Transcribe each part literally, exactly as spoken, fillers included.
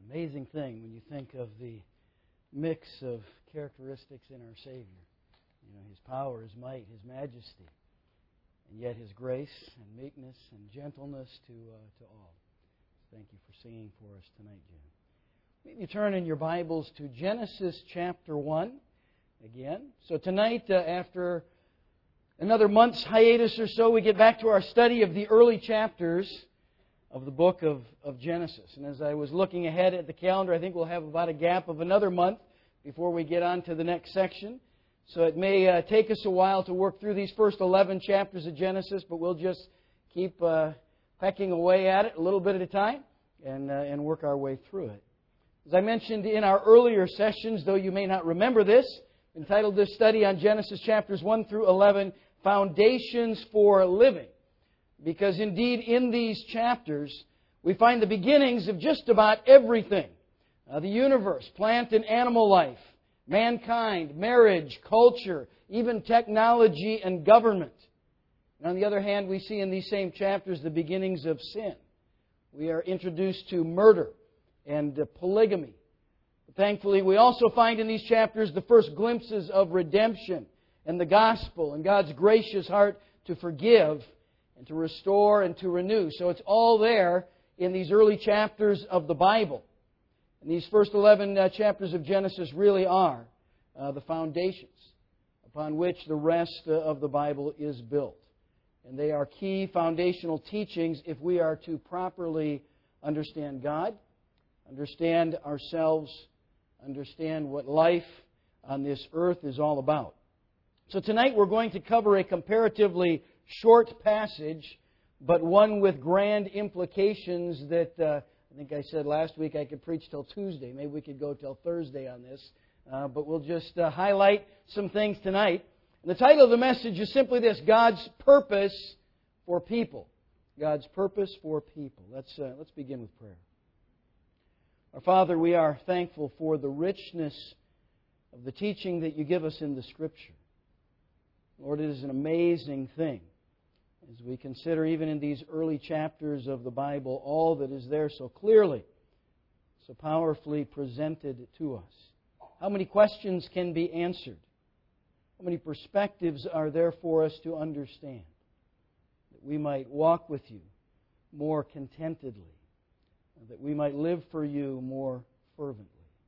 Amazing thing when you think of the mix of characteristics in our Savior. You know, His power, His might, His majesty, and yet His grace and meekness and gentleness to uh, to all. Thank you for singing for us tonight, Jim. Maybe you turn in your Bibles to Genesis chapter one again. So tonight, uh, after another month's hiatus or so, we get back to our study of the early chapters of the book of, of Genesis. And as I was looking ahead at the calendar, I think we'll have about a gap of another month before we get on to the next section. So it may uh, take us a while to work through these first eleven chapters of Genesis, but we'll just keep uh, pecking away at it a little bit at a time and, uh, and work our way through it. As I mentioned in our earlier sessions, though you may not remember this, entitled this study on Genesis chapters one through eleven, Foundations for Living. Because indeed in these chapters we find the beginnings of just about everything. Uh, the universe, plant and animal life, mankind, marriage, culture, even technology and government. And on the other hand, we see in these same chapters the beginnings of sin. We are introduced to murder and uh, polygamy. But thankfully, we also find in these chapters the first glimpses of redemption and the gospel and God's gracious heart to forgive and to restore and to renew. So it's all there in these early chapters of the Bible. And these first eleven uh, chapters of Genesis really are uh, the foundations upon which the rest uh, of the Bible is built. And they are key foundational teachings if we are to properly understand God, understand ourselves, understand what life on this earth is all about. So tonight we're going to cover a comparatively short passage, but one with grand implications that uh, I think I said last week I could preach till Tuesday. Maybe we could go till Thursday on this. Uh, but we'll just uh, highlight some things tonight. And the title of the message is simply this: God's purpose for people. God's purpose for people. Let's, uh, let's begin with prayer. Our Father, we are thankful for the richness of the teaching that you give us in the Scripture. Lord, it is an amazing thing as we consider even in these early chapters of the Bible all that is there so clearly, so powerfully presented to us. How many questions can be answered? How many perspectives are there for us to understand? That we might walk with you more contentedly, that we might live for you more fervently.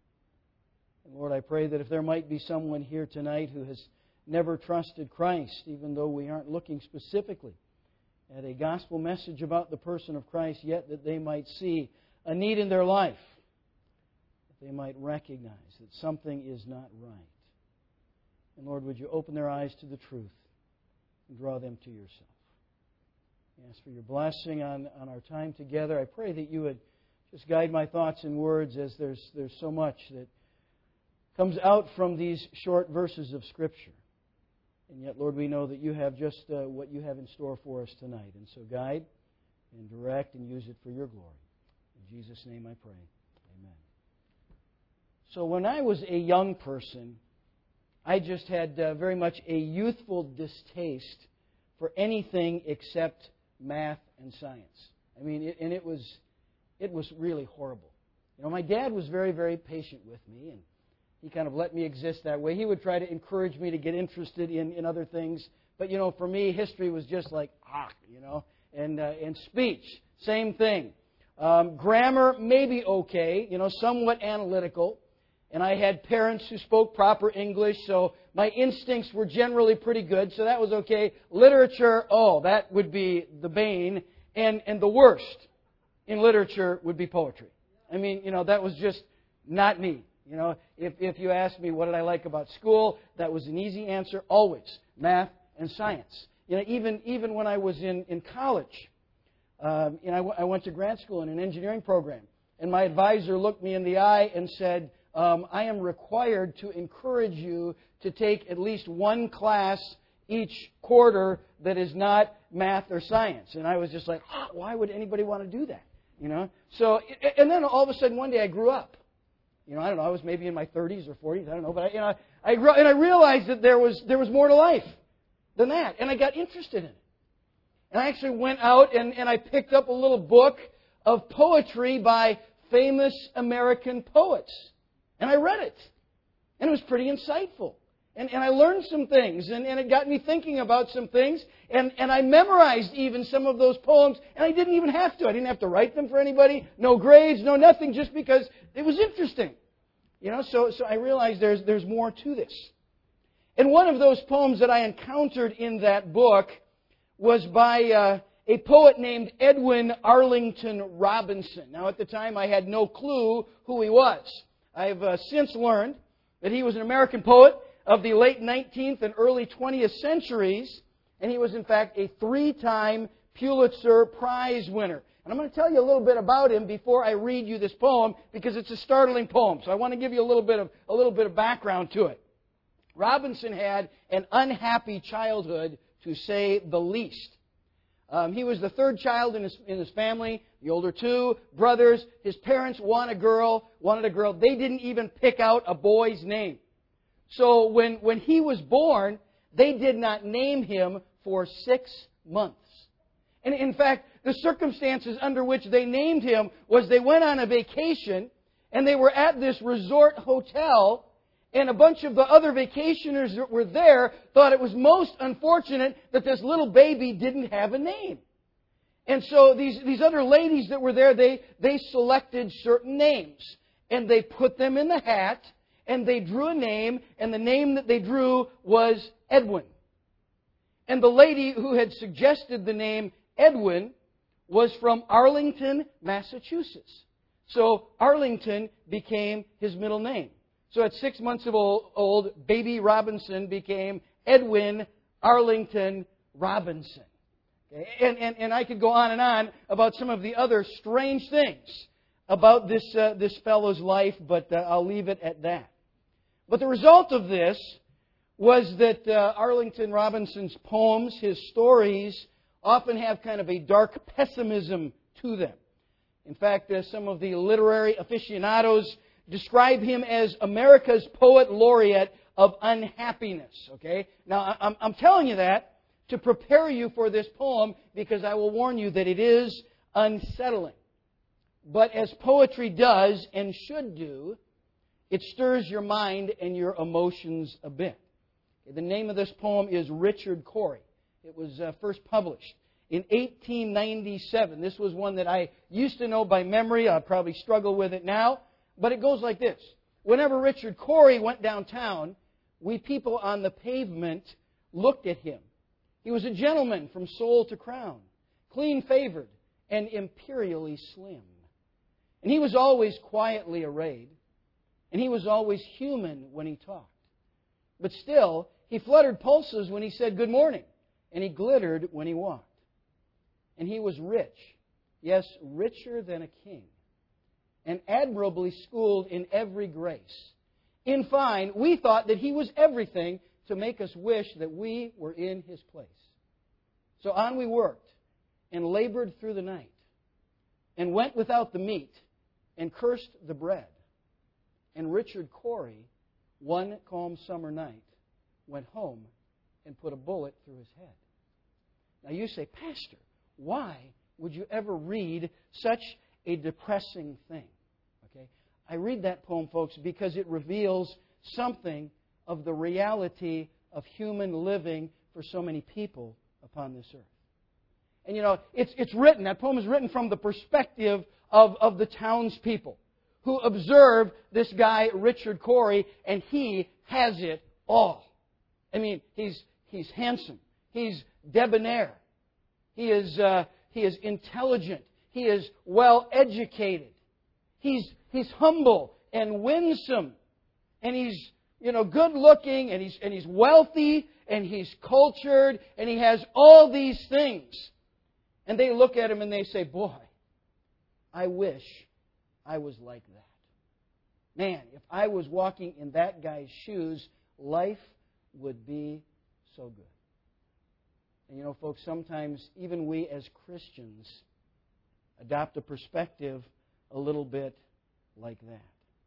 And Lord, I pray that if there might be someone here tonight who has never trusted Christ, even though we aren't looking specifically at a gospel message about the person of Christ, yet that they might see a need in their life, that they might recognize that something is not right. And Lord, would you open their eyes to the truth and draw them to yourself. I ask for your blessing on, on our time together. I pray that you would just guide my thoughts and words, as there's, there's so much that comes out from these short verses of Scripture. And yet, Lord, we know that you have just uh, what you have in store for us tonight. And so guide and direct and use it for your glory. In Jesus' name I pray. Amen. So when I was a young person, I just had uh, very much a youthful distaste for anything except math and science. I mean, it, and it was it was really horrible. You know, my dad was very, very patient with me, and he kind of let me exist that way. He would try to encourage me to get interested in, in other things. But, you know, for me, history was just like, ah, you know. And, uh, and speech, same thing. Um, grammar, maybe okay, you know, somewhat analytical. And I had parents who spoke proper English, so my instincts were generally pretty good, so that was okay. Literature, oh, that would be the bane. And, and the worst in literature would be poetry. I mean, you know, that was just not me. You know, if, if you ask me what did I like about school, that was an easy answer, always. Math and science. You know, even even when I was in, in college, um, you know, I, w- I went to grad school in an engineering program. And my advisor looked me in the eye and said, um, I am required to encourage you to take at least one class each quarter that is not math or science. And I was just like, oh, why would anybody want to do that? You know? So, and then all of a sudden one day I grew up. You know, I don't know, I was maybe in my thirties or forties, I don't know, but I, you know, I grew, and I realized that there was there was more to life than that, and I got interested in it. And I actually went out and, and I picked up a little book of poetry by famous American poets. And I read it. And it was pretty insightful. And, and I learned some things. And, and it got me thinking about some things. And, and I memorized even some of those poems. And I didn't even have to. I didn't have to write them for anybody. No grades, no nothing. Just because it was interesting. You know, so, so I realized there's, there's more to this. And one of those poems that I encountered in that book was by uh, a poet named Edwin Arlington Robinson. Now, at the time, I had no clue who he was. I've uh, since learned that he was an American poet of the late nineteenth and early twentieth centuries, and he was, in fact, a three-time Pulitzer Prize winner. And I'm going to tell you a little bit about him before I read you this poem, because it's a startling poem. So I want to give you a little bit of a little bit of background to it. Robinson had an unhappy childhood, to say the least. Um, he was the third child in his, in his family, the older two brothers. His parents wanted a girl, wanted a girl. They didn't even pick out a boy's name. So when, when he was born, they did not name him for six months. And in fact, the circumstances under which they named him was they went on a vacation, and they were at this resort hotel, and a bunch of the other vacationers that were there thought it was most unfortunate that this little baby didn't have a name. And so these, these other ladies that were there, they, they selected certain names. And they put them in the hat, and they drew a name, and the name that they drew was Edwin. And the lady who had suggested the name Edwin was from Arlington, Massachusetts. So Arlington became his middle name. So at six months of old, baby Robinson became Edwin Arlington Robinson. Okay? And, and, and I could go on and on about some of the other strange things about this, uh, this fellow's life, but uh, I'll leave it at that. But the result of this was that uh, Arlington Robinson's poems, his stories, often have kind of a dark pessimism to them. In fact, uh, some of the literary aficionados describe him as America's poet laureate of unhappiness. Okay? Now, I'm, I'm telling you that to prepare you for this poem, because I will warn you that it is unsettling. But as poetry does and should do, it stirs your mind and your emotions a bit. Okay, the name of this poem is Richard Cory. It was uh, first published in eighteen ninety-seven. This was one that I used to know by memory. I probably struggle with it now. But it goes like this. Whenever Richard Cory went downtown, we people on the pavement looked at him. He was a gentleman from sole to crown, clean-favored and imperially slim. And he was always quietly arrayed, and he was always human when he talked. But still, he fluttered pulses when he said good morning, and he glittered when he walked. And he was rich, yes, richer than a king, and admirably schooled in every grace. In fine, we thought that he was everything to make us wish that we were in his place. So on we worked, and labored through the night, and went without the meat, and cursed the bread. And Richard Cory, one calm summer night, went home and put a bullet through his head. Now you say, Pastor, why would you ever read such a depressing thing? Okay, I read that poem, folks, because it reveals something of the reality of human living for so many people upon this earth. And you know, it's it's written, that poem is written from the perspective of, of the townspeople who observe this guy, Richard Cory, and he has it all. I mean, he's he's handsome, he's debonair, he is uh, he is intelligent, he is well educated, he's he's humble and winsome, and he's you know good looking, and he's and he's wealthy, and he's cultured, and he has all these things. And they look at him and they say, boy, I wish I was like that. Man, if I was walking in that guy's shoes, life would be so good. And you know, folks, sometimes even we as Christians adopt a perspective a little bit like that.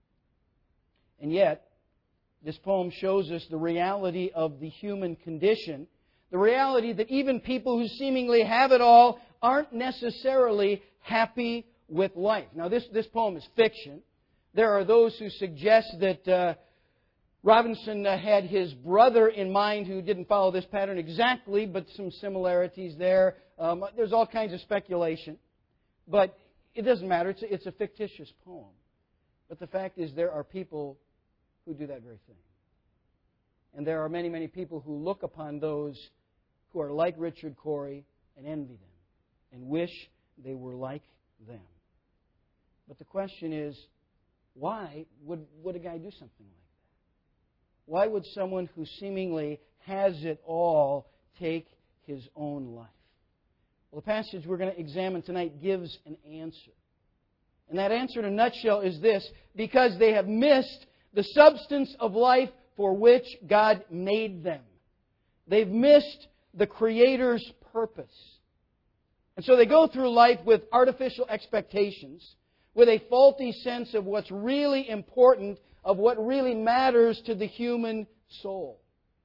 And yet, this poem shows us the reality of the human condition, the reality that even people who seemingly have it all aren't necessarily happy with life. Now, this, this poem is fiction. There are those who suggest that uh, Robinson uh, had his brother in mind who didn't follow this pattern exactly, but some similarities there. Um, there's all kinds of speculation. But it doesn't matter. It's a, it's a fictitious poem. But the fact is there are people who do that very thing. And there are many, many people who look upon those who are like Richard Cory and envy them and wish they were like them. But the question is, why would, would a guy do something like that? Why would someone who seemingly has it all take his own life? Well, the passage we're going to examine tonight gives an answer. And that answer in a nutshell is this: because they have missed the substance of life for which God made them. They've missed the Creator's purpose. And so they go through life with artificial expectations, with a faulty sense of what's really important, of what really matters to the human soul.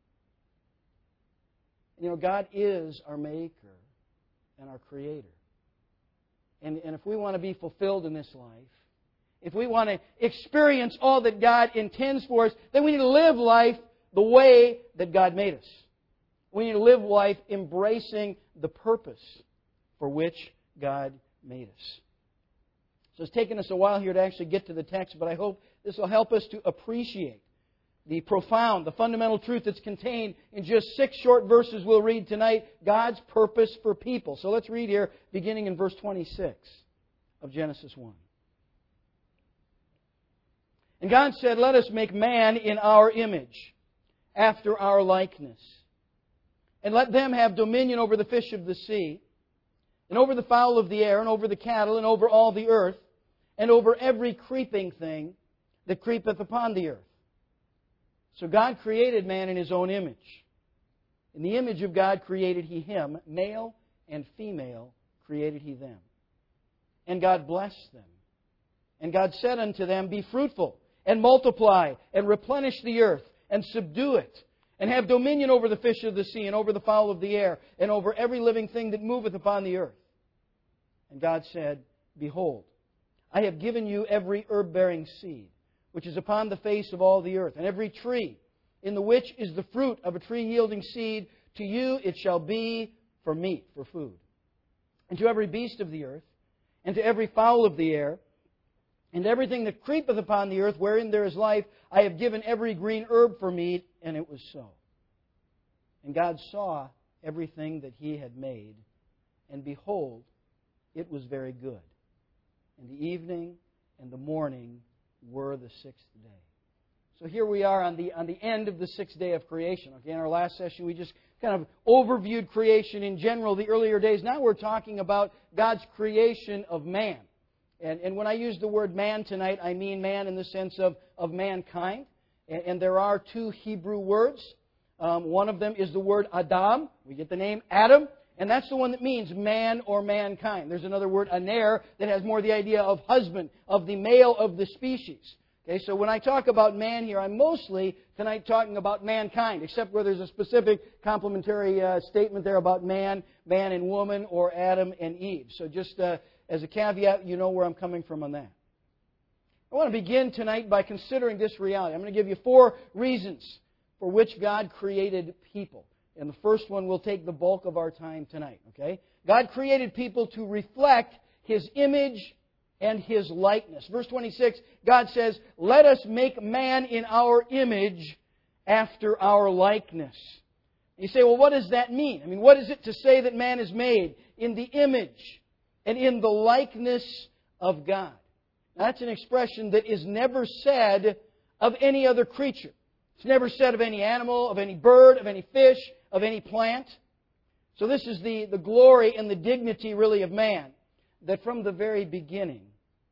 You know, God is our Maker and our Creator. And, and if we want to be fulfilled in this life, if we want to experience all that God intends for us, then we need to live life the way that God made us. We need to live life embracing the purpose for which God made us. So it's taken us a while here to actually get to the text, but I hope this will help us to appreciate the profound, the fundamental truth that's contained in just six short verses we'll read tonight, God's purpose for people. So let's read here, beginning in verse twenty-six of Genesis one. And God said, "Let us make man in our image, after our likeness. And let them have dominion over the fish of the sea, and over the fowl of the air, and over the cattle, and over all the earth, and over every creeping thing that creepeth upon the earth." So God created man in His own image. In the image of God created He him, male and female created He them. And God blessed them. And God said unto them, "Be fruitful, and multiply, and replenish the earth, and subdue it, and have dominion over the fish of the sea, and over the fowl of the air, and over every living thing that moveth upon the earth." And God said, "Behold, I have given you every herb-bearing seed, which is upon the face of all the earth, and every tree, in the which is the fruit of a tree yielding seed, to you it shall be for meat, for food. And to every beast of the earth, and to every fowl of the air, and everything that creepeth upon the earth, wherein there is life, I have given every green herb for meat," and it was so. And God saw everything that He had made, and behold, it was very good. And the evening and the morning were the sixth day. So here we are on the on the end of the sixth day of creation. Okay, in our last session we just kind of overviewed creation in general, the earlier days. Now we're talking about God's creation of man. And, and when I use the word man tonight, I mean man in the sense of, of mankind. And, and there are two Hebrew words. Um, one of them is the word Adam. We get the name Adam. And that's the one that means man or mankind. There's another word, aner, that has more the idea of husband, of the male of the species. Okay, so when I talk about man here, I'm mostly tonight talking about mankind, except where there's a specific complementary uh, statement there about man, man and woman, or Adam and Eve. So just uh, as a caveat, you know where I'm coming from on that. I want to begin tonight by considering this reality. I'm going to give you four reasons for which God created people. And the first one will take the bulk of our time tonight. Okay? God created people to reflect His image and His likeness. Verse twenty-six, God says, "Let us make man in our image after our likeness." You say, well, what does that mean? I mean, what is it to say that man is made in the image and in the likeness of God? Now, that's an expression that is never said of any other creature. It's never said of any animal, of any bird, of any fish, of any plant. So this is the, the glory and the dignity really of man, that from the very beginning,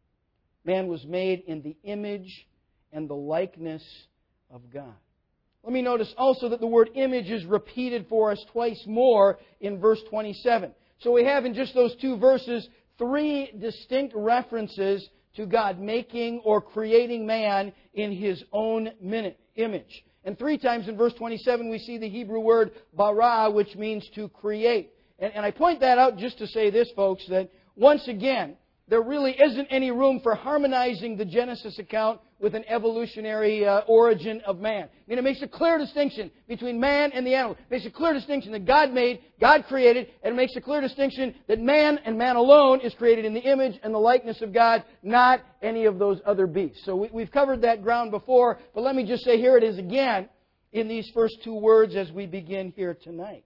man was made in the image and the likeness of God. Let me notice also that the word image is repeated for us twice more in verse twenty-seven. So we have in just those two verses three distinct references to God making or creating man in His own image. And three times in verse twenty-seven we see the Hebrew word bara, which means to create. And, and I point that out just to say this, folks, that once again, there really isn't any room for harmonizing the Genesis account with an evolutionary uh, origin of man. I mean, it makes a clear distinction between man and the animal. It makes a clear distinction that God made, God created, and it makes a clear distinction that man and man alone is created in the image and the likeness of God, not any of those other beasts. So we, we've covered that ground before, but let me just say here it is again in these first two words as we begin here tonight.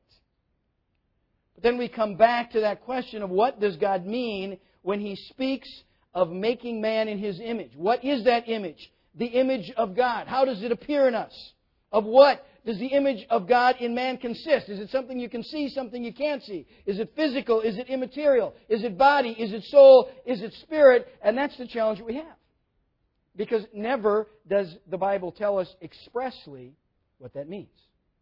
But then we come back to that question of what does God mean when He speaks of making man in His image. What is that image? The image of God. How does it appear in us? Of what does the image of God in man consist? Is it something you can see, something you can't see? Is it physical? Is it immaterial? Is it body? Is it soul? Is it spirit? And that's the challenge that we have. Because never does the Bible tell us expressly what that means.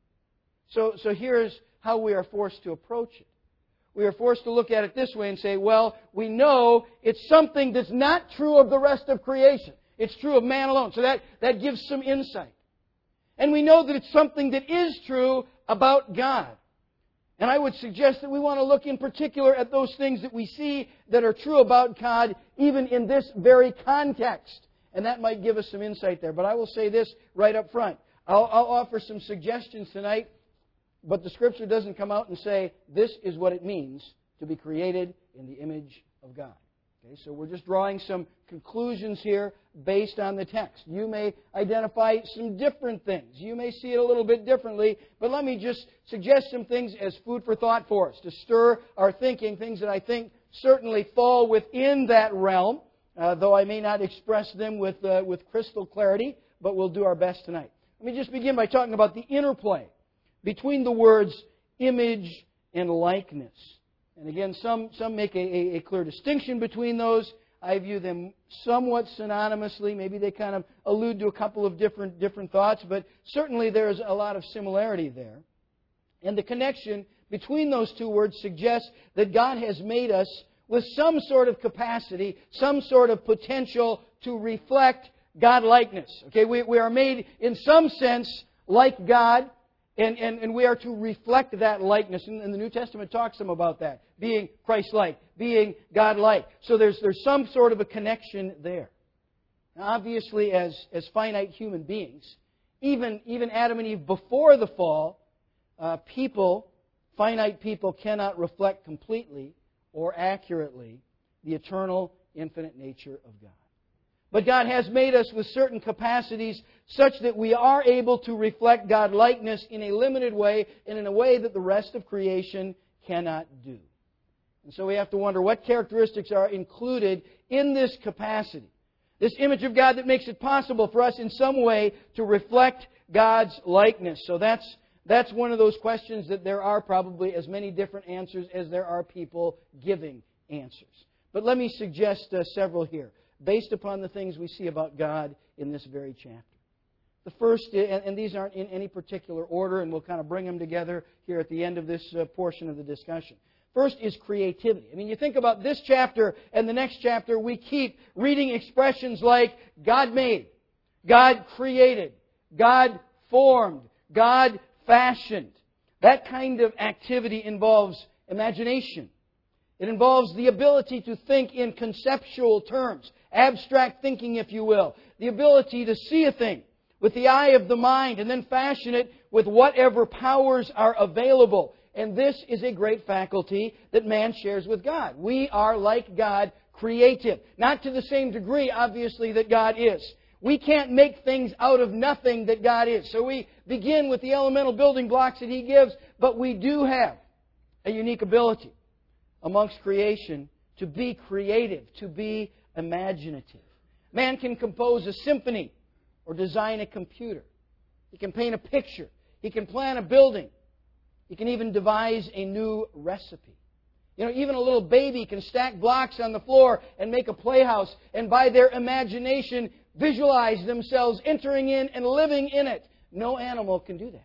So, so here's how we are forced to approach it. We are forced to look at it this way and say, well, we know it's something that's not true of the rest of creation. It's true of man alone. So that, that gives some insight. And we know that it's something that is true about God. And I would suggest that we want to look in particular at those things that we see that are true about God, even in this very context. And that might give us some insight there. But I will say this right up front. I'll, I'll offer some suggestions tonight. But the Scripture doesn't come out and say, this is what it means to be created in the image of God. Okay, so we're just drawing some conclusions here based on the text. You may identify some different things. You may see it a little bit differently. But let me just suggest some things as food for thought for us, to stir our thinking, things that I think certainly fall within that realm, uh, though I may not express them with, uh, with crystal clarity, but we'll do our best tonight. Let me just begin by talking about the interplay between the words image and likeness. And again, some, some make a, a, a clear distinction between those. I view them somewhat synonymously. Maybe they kind of allude to a couple of different, different thoughts, but certainly there's a lot of similarity there. And the connection between those two words suggests that God has made us with some sort of capacity, some sort of potential to reflect God-likeness. Okay, we, we are made in some sense like God. And, and, and we are to reflect that likeness. And, and the New Testament talks some about that. Being Christ-like. Being God-like. So there's, there's some sort of a connection there. Now, obviously, as, as finite human beings, even, even Adam and Eve before the fall, uh, people, finite people, cannot reflect completely or accurately the eternal, infinite nature of God. But God has made us with certain capacities such that we are able to reflect God-likeness in a limited way and in a way that the rest of creation cannot do. And so we have to wonder what characteristics are included in this capacity. This image of God that makes it possible for us in some way to reflect God's likeness. So that's, that's one of those questions that there are probably as many different answers as there are people giving answers. But let me suggest uh, several here, based upon the things we see about God in this very chapter. The first, and these aren't in any particular order, and we'll kind of bring them together here at the end of this portion of the discussion. First is creativity. I mean, you think about this chapter and the next chapter, we keep reading expressions like God made, God created, God formed, God fashioned. That kind of activity involves imagination. It involves the ability to think in conceptual terms, abstract thinking, if you will. The ability to see a thing with the eye of the mind and then fashion it with whatever powers are available. And this is a great faculty that man shares with God. We are, like God, creative. Not to the same degree, obviously, that God is. We can't make things out of nothing that God is. So we begin with the elemental building blocks that He gives, but we do have a unique ability amongst creation to be creative, to be imaginative. Man can compose a symphony or design a computer. He can paint a picture. He can plan a building. He can even devise a new recipe. You know, even a little baby can stack blocks on the floor and make a playhouse, and by their imagination visualize themselves entering in and living in it. No animal can do that.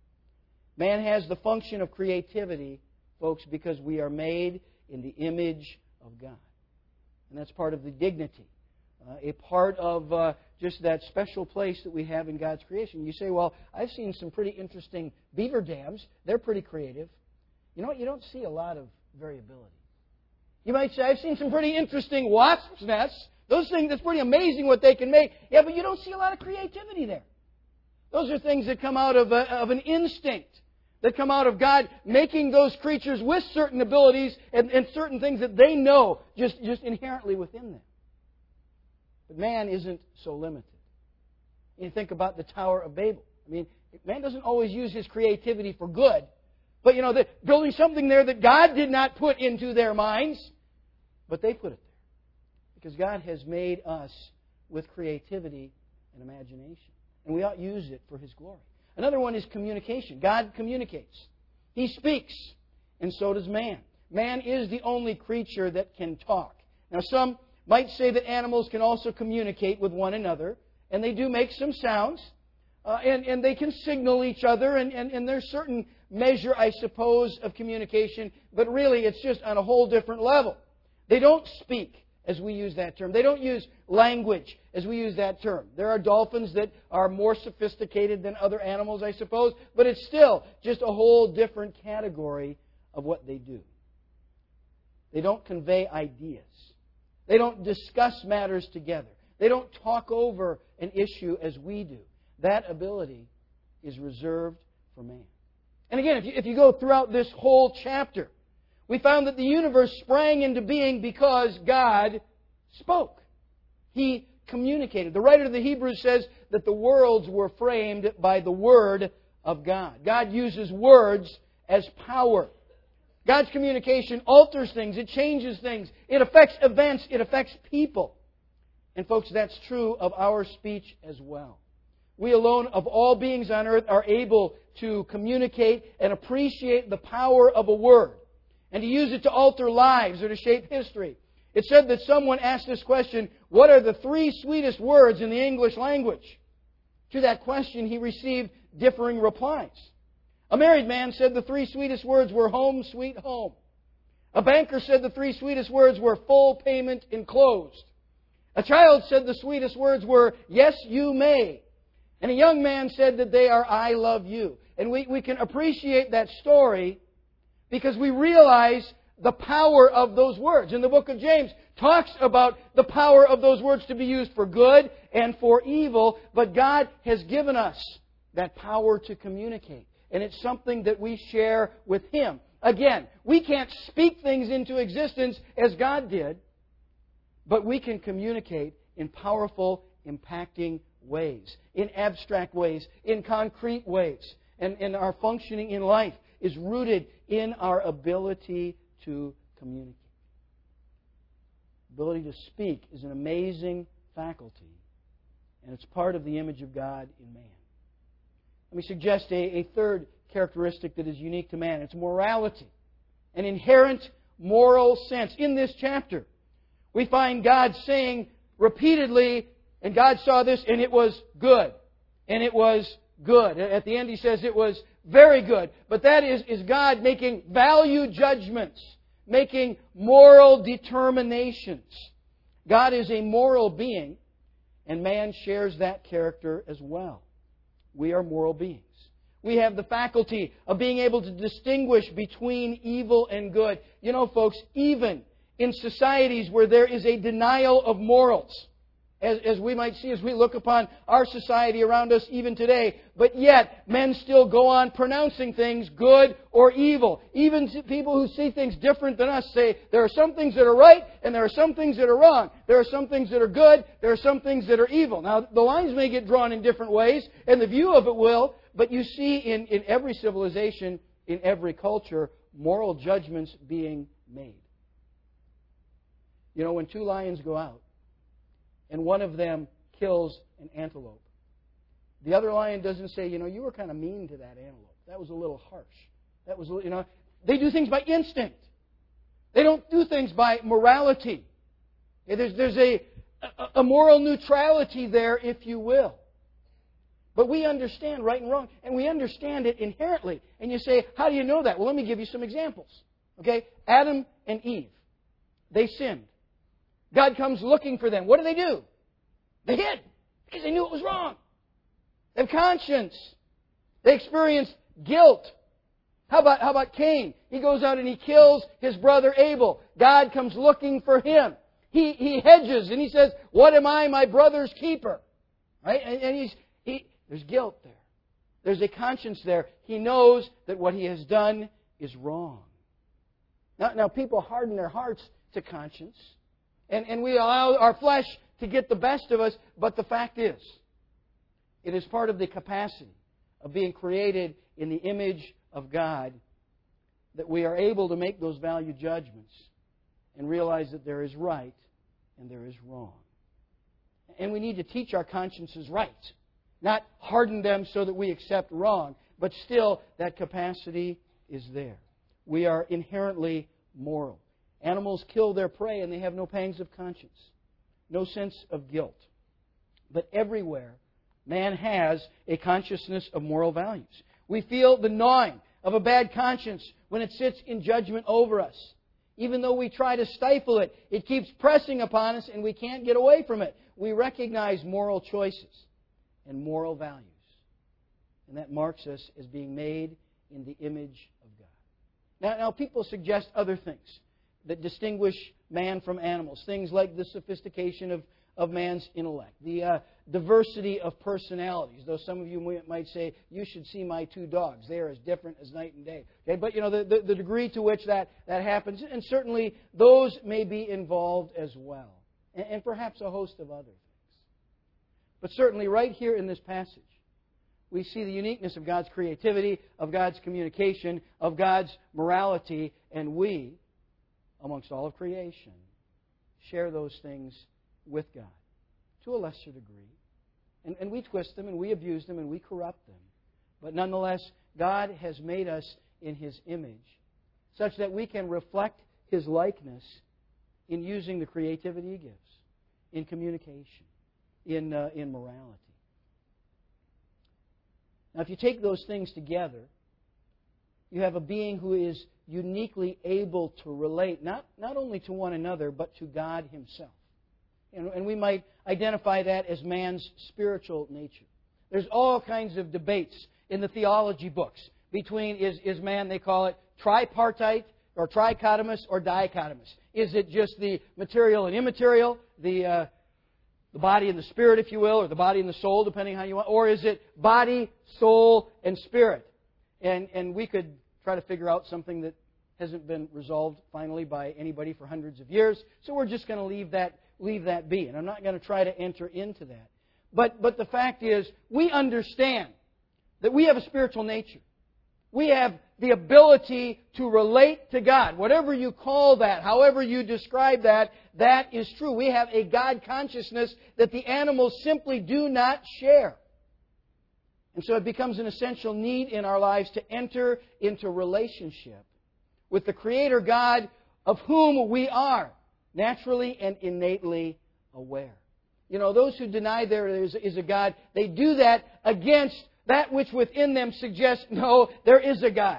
Man has the function of creativity, folks, because we are made in the image of God. And that's part of the dignity, uh, a part of uh, just that special place that we have in God's creation. You say, well, I've seen some pretty interesting beaver dams. They're pretty creative. You know what? You don't see a lot of variability. You might say, I've seen some pretty interesting wasps' nests. Those things, it's pretty amazing what they can make. Yeah, but you don't see a lot of creativity there. Those are things that come out of, a, of an instinct, that come out of God making those creatures with certain abilities and, and certain things that they know just, just inherently within them. But man isn't so limited. You think about the Tower of Babel. I mean, man doesn't always use his creativity for good. But, you know, they're building something there that God did not put into their minds, but they put it there. Because God has made us with creativity and imagination. And we ought to use it for His glory. Another one is communication. God communicates. He speaks. And so does man. Man is the only creature that can talk. Now, some might say that animals can also communicate with one another. And they do make some sounds. Uh, and, and they can signal each other. And, and, and there's certain measure, I suppose, of communication. But really, it's just on a whole different level. They don't speak, as we use that term. They don't use language, as we use that term. There are dolphins that are more sophisticated than other animals, I suppose, but it's still just a whole different category of what they do. They don't convey ideas. They don't discuss matters together. They don't talk over an issue as we do. That ability is reserved for man. And again, if you, if you go throughout this whole chapter, we found that the universe sprang into being because God spoke. He communicated. The writer of the Hebrews says that the worlds were framed by the Word of God. God uses words as power. God's communication alters things. It changes things. It affects events. It affects people. And folks, that's true of our speech as well. We alone, of all beings on earth, are able to communicate and appreciate the power of a word, and to use it to alter lives or to shape history. It said that someone asked this question, what are the three sweetest words in the English language? To that question, he received differing replies. A married man said the three sweetest words were home, sweet home. A banker said the three sweetest words were full payment enclosed. A child said the sweetest words were, yes, you may. And a young man said that they are, I love you. And we, we can appreciate that story because we realize the power of those words. And the book of James talks about the power of those words to be used for good and for evil. But God has given us that power to communicate. And it's something that we share with Him. Again, we can't speak things into existence as God did, but we can communicate in powerful, impacting ways, in abstract ways, in concrete ways. And, and our functioning in life is rooted in our ability to communicate. Ability to speak is an amazing faculty, and it's part of the image of God in man. Let me suggest a, a third characteristic that is unique to man. It's morality, an inherent moral sense. In this chapter, we find God saying repeatedly, and God saw this, and it was good. And it was good. At the end He says it was very good. But that is, is God making value judgments, making moral determinations. God is a moral being, and man shares that character as well. We are moral beings. We have the faculty of being able to distinguish between evil and good. You know, folks, even in societies where there is a denial of morals, As, as we might see as we look upon our society around us even today. But yet, men still go on pronouncing things good or evil. Even people who see things different than us say, there are some things that are right and there are some things that are wrong. There are some things that are good, there are some things that are evil. Now, the lines may get drawn in different ways, and the view of it will, but you see in, in every civilization, in every culture, moral judgments being made. You know, when two lions go out, and one of them kills an antelope, the other lion doesn't say, you know, you were kind of mean to that antelope. That was a little harsh. That was, you know, they do things by instinct. They don't do things by morality. There's, there's a, a moral neutrality there, if you will. But we understand right and wrong, and we understand it inherently. And you say, how do you know that? Well, let me give you some examples. Okay? Adam and Eve, they sinned. God comes looking for them. What do they do? They hid because they knew it was wrong. They have conscience. They experience guilt. How about, how about Cain? He goes out and he kills his brother Abel. God comes looking for him. He, he hedges and he says, what am I, my brother's keeper? Right? And, and he's, he, there's guilt there. There's a conscience there. He knows that what he has done is wrong. Now, now people harden their hearts to conscience. And, and we allow our flesh to get the best of us. But the fact is, it is part of the capacity of being created in the image of God that we are able to make those value judgments and realize that there is right and there is wrong. And we need to teach our consciences right. Not harden them so that we accept wrong, but still that capacity is there. We are inherently moral. Animals kill their prey and they have no pangs of conscience, no sense of guilt. But everywhere, man has a consciousness of moral values. We feel the gnawing of a bad conscience when it sits in judgment over us. Even though we try to stifle it, it keeps pressing upon us and we can't get away from it. We recognize moral choices and moral values. And that marks us as being made in the image of God. Now, now people suggest other things that distinguish man from animals. Things like the sophistication of, of man's intellect, the uh, diversity of personalities. Though some of you might say, you should see my two dogs. They are as different as night and day. Okay? But, you know, the, the, the degree to which that, that happens, and certainly those may be involved as well. And, and perhaps a host of other things. But certainly right here in this passage, we see the uniqueness of God's creativity, of God's communication, of God's morality, and we, amongst all of creation, share those things with God to a lesser degree. And, and we twist them, and we abuse them, and we corrupt them. But nonetheless, God has made us in His image, such that we can reflect His likeness in using the creativity He gives, in communication, in, uh, in morality. Now, if you take those things together, you have a being who is uniquely able to relate, not, not only to one another, but to God Himself. And, and we might identify that as man's spiritual nature. There's all kinds of debates in the theology books between, is, is man, they call it tripartite, or trichotomous, or dichotomous. Is it just the material and immaterial, the... Uh, The body and the spirit, if you will, or the body and the soul, depending on how you want. Or is it body, soul, and spirit? And, and we could try to figure out something that hasn't been resolved finally by anybody for hundreds of years. So we're just going to leave that, leave that be. And I'm not going to try to enter into that. But, but the fact is, we understand that we have a spiritual nature. We have the ability to relate to God. Whatever you call that, however you describe that, that is true. We have a God consciousness that the animals simply do not share. And so it becomes an essential need in our lives to enter into relationship with the Creator God of whom we are naturally and innately aware. You know, those who deny there is, is a God, they do that against that which within them suggests, no, there is a God.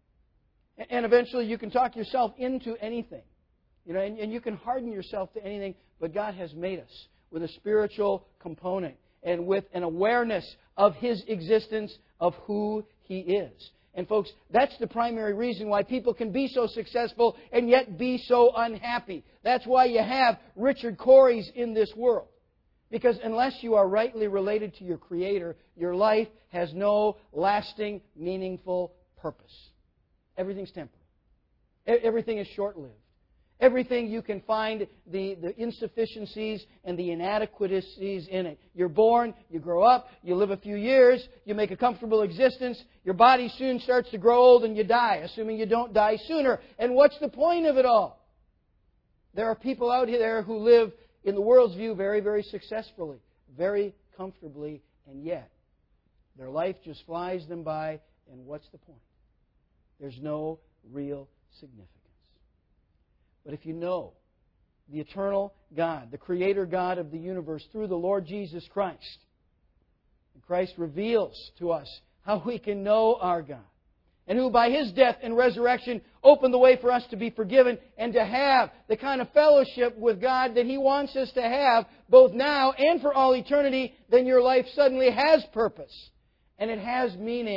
And eventually you can talk yourself into anything. You know, and, and you can harden yourself to anything, but God has made us with a spiritual component and with an awareness of His existence, of who He is. And folks, that's the primary reason why people can be so successful and yet be so unhappy. That's why you have Richard Corys in this world. Because unless you are rightly related to your Creator, your life has no lasting, meaningful purpose. Everything's temporal. Everything is short-lived. Everything you can find the, the insufficiencies and the inadequacies in it. You're born, you grow up, you live a few years, you make a comfortable existence, your body soon starts to grow old and you die, assuming you don't die sooner. And what's the point of it all? There are people out there who live, in the world's view, very, very successfully, very comfortably, and yet their life just flies them by, and what's the point? There's no real significance. But if you know the eternal God, the Creator God of the universe through the Lord Jesus Christ, and Christ reveals to us how we can know our God, and who by His death and resurrection opened the way for us to be forgiven and to have the kind of fellowship with God that He wants us to have both now and for all eternity, then your life suddenly has purpose. And it has meaning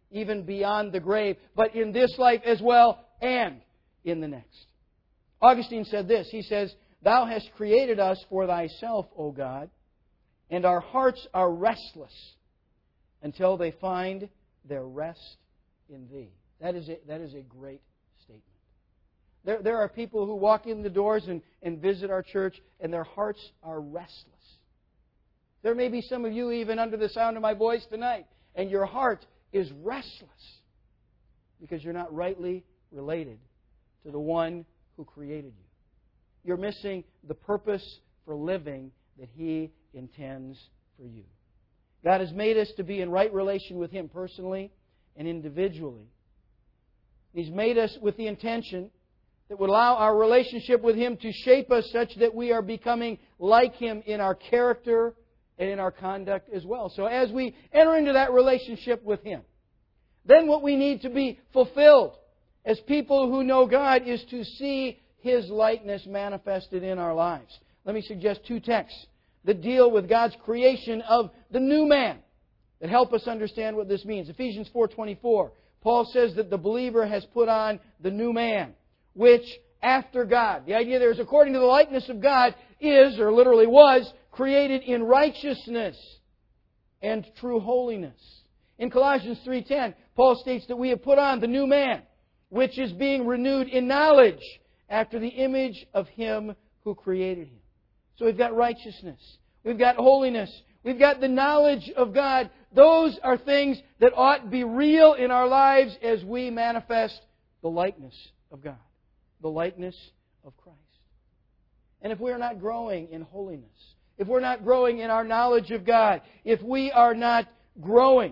even beyond the grave, but in this life as well and in the next. Augustine said this. He says, Thou hast created us for Thyself, O God, and our hearts are restless until they find their rest in Thee. That is a, that is a great statement. There, there are people who walk in the doors and, and visit our church, and their hearts are restless. There may be some of you even under the sound of my voice tonight, and your heart is restless because you're not rightly related to the one who created you. You're missing the purpose for living that He intends for you. God has made us to be in right relation with Him personally and individually. He's made us with the intention that would allow our relationship with Him to shape us such that we are becoming like Him in our character and in our conduct as well. So as we enter into that relationship with Him, then what we need to be fulfilled as people who know God is to see His likeness manifested in our lives. Let me suggest two texts that deal with God's creation of the new man that help us understand what this means. Ephesians four twenty-four. Paul says that the believer has put on the new man, which after God. The idea there is according to the likeness of God is, or literally was, created in righteousness and true holiness. In Colossians three ten, Paul states that we have put on the new man, which is being renewed in knowledge after the image of Him who created him. So we've got righteousness. We've got holiness. We've got the knowledge of God. Those are things that ought to be real in our lives as we manifest the likeness of God, the likeness of Christ. And if we're not growing in holiness, if we're not growing in our knowledge of God, if we are not growing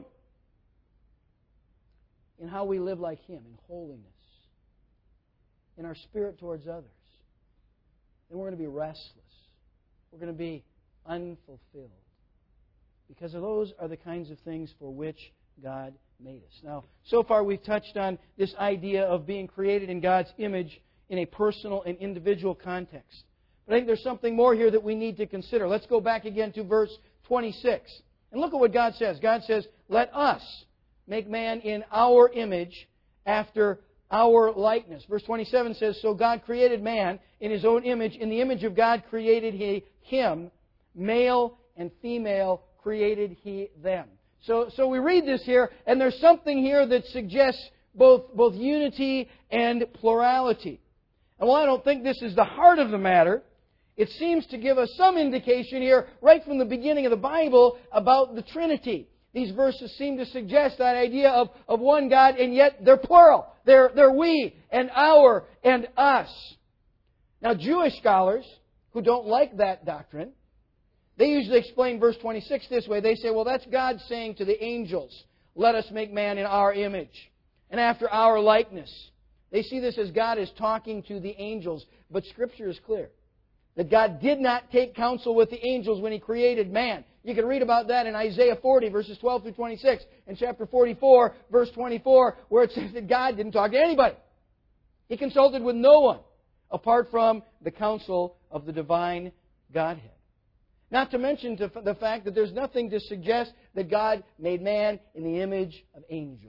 in how we live like Him, in holiness, in our spirit towards others, then we're going to be restless. We're going to be unfulfilled. Because those are the kinds of things for which God made us. Now, so far we've touched on this idea of being created in God's image in a personal and individual context. But I think there's something more here that we need to consider. Let's go back again to verse twenty-six. And look at what God says. God says, Let us make man in our image after our likeness. Verse twenty-seven says, So God created man in His own image. In the image of God created He him. Male and female created He them. So, so we read this here, and there's something here that suggests both, both unity and plurality. And while I don't think this is the heart of the matter, it seems to give us some indication here, right from the beginning of the Bible, about the Trinity. These verses seem to suggest that idea of, of one God, and yet they're plural. They're, they're we, and our, and us. Now, Jewish scholars who don't like that doctrine, they usually explain verse twenty-six this way. They say, well, that's God saying to the angels, Let us make man in our image and after our likeness. They see this as God is talking to the angels. But Scripture is clear that God did not take counsel with the angels when He created man. You can read about that in Isaiah forty, verses twelve through twenty-six, and chapter forty-four, verse twenty-four, where it says that God didn't talk to anybody. He consulted with no one apart from the counsel of the divine Godhead. Not to mention the fact that there's nothing to suggest that God made man in the image of angels.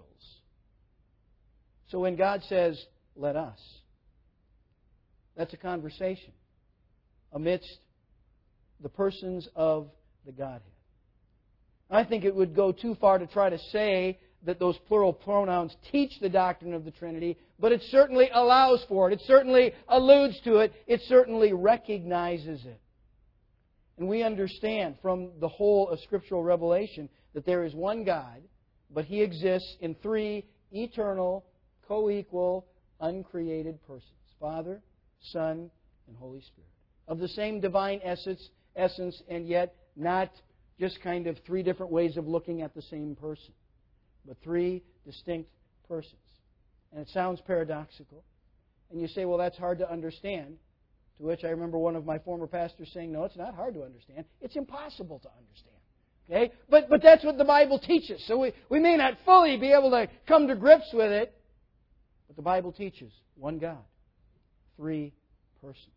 So when God says, Let us, that's a conversation amidst the persons of the Godhead. I think it would go too far to try to say that those plural pronouns teach the doctrine of the Trinity, but it certainly allows for it. It certainly alludes to it. It certainly recognizes it. And we understand from the whole of scriptural revelation that there is one God, but He exists in three eternal, co-equal, uncreated persons. Father, Son, and Holy Spirit. Of the same divine essence, essence, and yet not just kind of three different ways of looking at the same person, but three distinct persons. And it sounds paradoxical. And you say, well, that's hard to understand. To which I remember one of my former pastors saying, no, it's not hard to understand. It's impossible to understand. Okay? But, but that's what the Bible teaches. So we, we may not fully be able to come to grips with it, but the Bible teaches one God, three persons.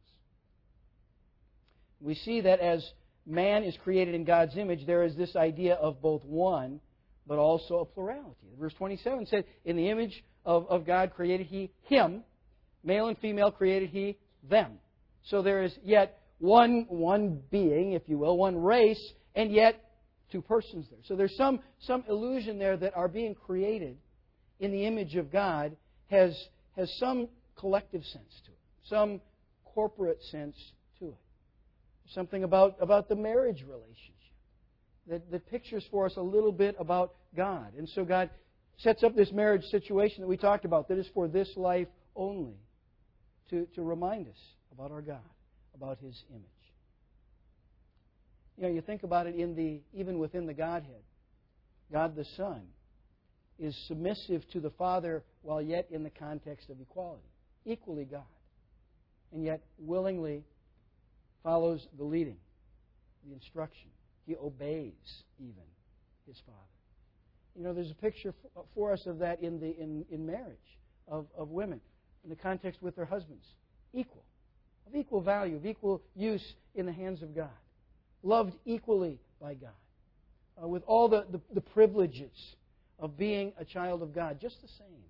We see that as man is created in God's image, there is this idea of both one, but also a plurality. Verse twenty-seven said, in the image of, of God created He him, male and female created He them. So there is yet one, one being, if you will, one race, and yet two persons there. So there's some, some illusion there that our being created in the image of God has, has some collective sense to it, some corporate sense to it. Something about, about the marriage relationship that, that pictures for us a little bit about God. And so God sets up this marriage situation that we talked about that is for this life only to, to remind us about our God, about His image. You know, you think about it in the even within the Godhead. God the Son is submissive to the Father while yet in the context of equality. Equally God. And yet willingly follows the leading, the instruction. He obeys even His Father. You know, there's a picture for us of that in the in, in marriage of, of women in the context with their husbands. Equal. Of equal value, of equal use in the hands of God. Loved equally by God. Uh, with all the, the, the privileges of being a child of God, just the same.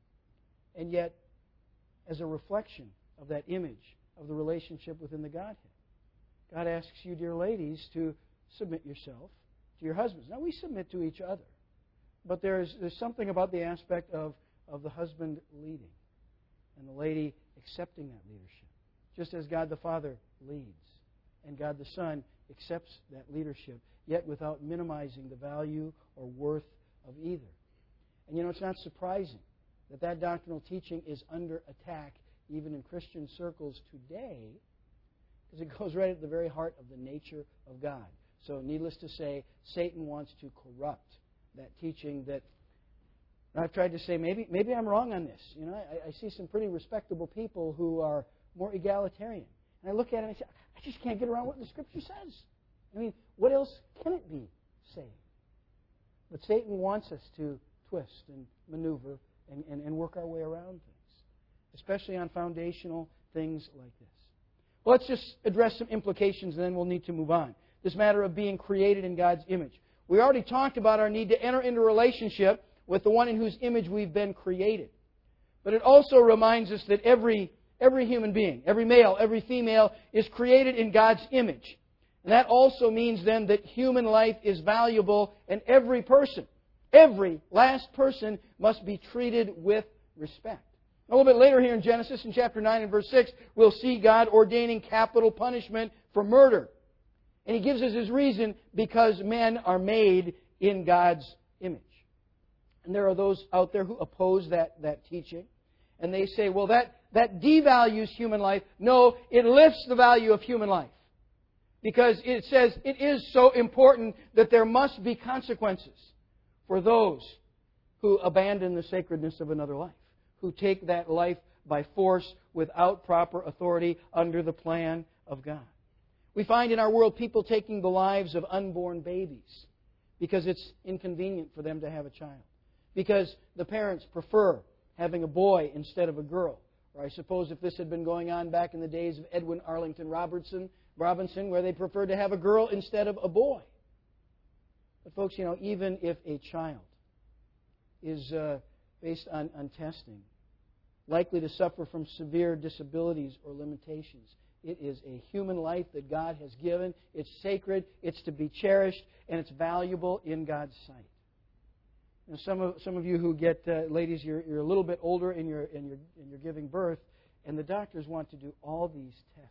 And yet, as a reflection of that image of the relationship within the Godhead, God asks you, dear ladies, to submit yourself to your husbands. Now, we submit to each other. But there's, there's something about the aspect of, of the husband leading and the lady accepting that leadership. Just as God the Father leads and God the Son accepts that leadership, yet without minimizing the value or worth of either. And you know, it's not surprising that that doctrinal teaching is under attack even in Christian circles today, because it goes right at the very heart of the nature of God. So needless to say, Satan wants to corrupt that teaching that I've tried to say, maybe maybe I'm wrong on this. You know, I, I see some pretty respectable people who are more egalitarian. And I look at it and I say, I just can't get around what the Scripture says. I mean, what else can it be saying? But Satan wants us to twist and maneuver and, and, and work our way around things, especially on foundational things like this. Well, let's just address some implications and then we'll need to move on. This matter of being created in God's image. We already talked about our need to enter into a relationship with the one in whose image we've been created. But it also reminds us that every Every human being, every male, every female is created in God's image. And that also means then that human life is valuable and every person, every last person must be treated with respect. A little bit later here in Genesis, in chapter nine and verse six, we'll see God ordaining capital punishment for murder. And He gives us His reason, because men are made in God's image. And there are those out there who oppose that, that teaching. And they say, well, that, that devalues human life. No, it lifts the value of human life. Because it says it is so important that there must be consequences for those who abandon the sacredness of another life, who take that life by force without proper authority under the plan of God. We find in our world people taking the lives of unborn babies because it's inconvenient for them to have a child. Because the parents prefer having a boy instead of a girl. Or I suppose if this had been going on back in the days of Edwin Arlington Robertson, Robinson, where they preferred to have a girl instead of a boy. But folks, you know, even if a child is, uh, based on, on testing, likely to suffer from severe disabilities or limitations, it is a human life that God has given. It's sacred, it's to be cherished, and it's valuable in God's sight. And some of some of you who get uh, ladies, you're you're a little bit older and you're and you're and you're giving birth, and the doctors want to do all these tests.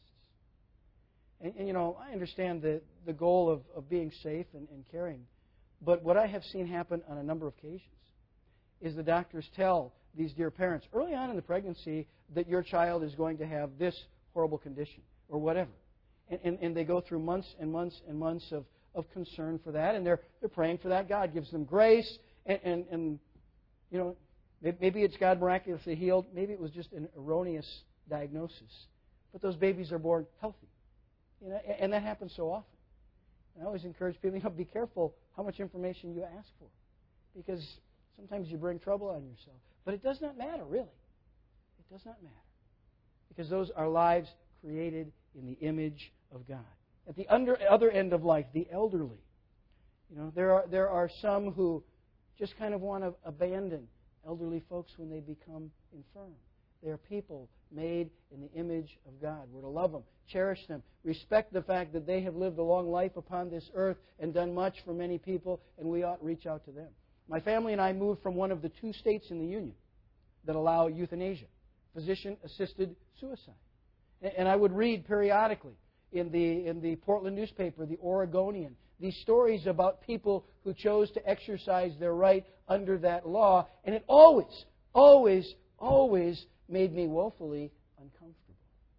And, and you know, I understand the the goal of, of being safe and, and caring, but what I have seen happen on a number of occasions is the doctors tell these dear parents early on in the pregnancy that your child is going to have this horrible condition or whatever, and and, and they go through months and months and months of, of concern for that, and they're they're praying for that. God gives them grace. And, and, and, you know, maybe it's God miraculously healed. Maybe it was just an erroneous diagnosis. But those babies are born healthy. You know, and that happens so often. And I always encourage people, you know, be careful how much information you ask for. Because sometimes you bring trouble on yourself. But it does not matter, really. It does not matter. Because those are lives created in the image of God. At the under, other end of life, the elderly. You know, there are there are some who just kind of want to abandon elderly folks when they become infirm. They are people made in the image of God. We're to love them, cherish them, respect the fact that they have lived a long life upon this earth and done much for many people, and we ought to reach out to them. My family and I moved from one of the two states in the Union that allow euthanasia, physician-assisted suicide. And I would read periodically in the, in the Portland newspaper, the Oregonian, these stories about people who chose to exercise their right under that law, and it always, always, always made me woefully uncomfortable.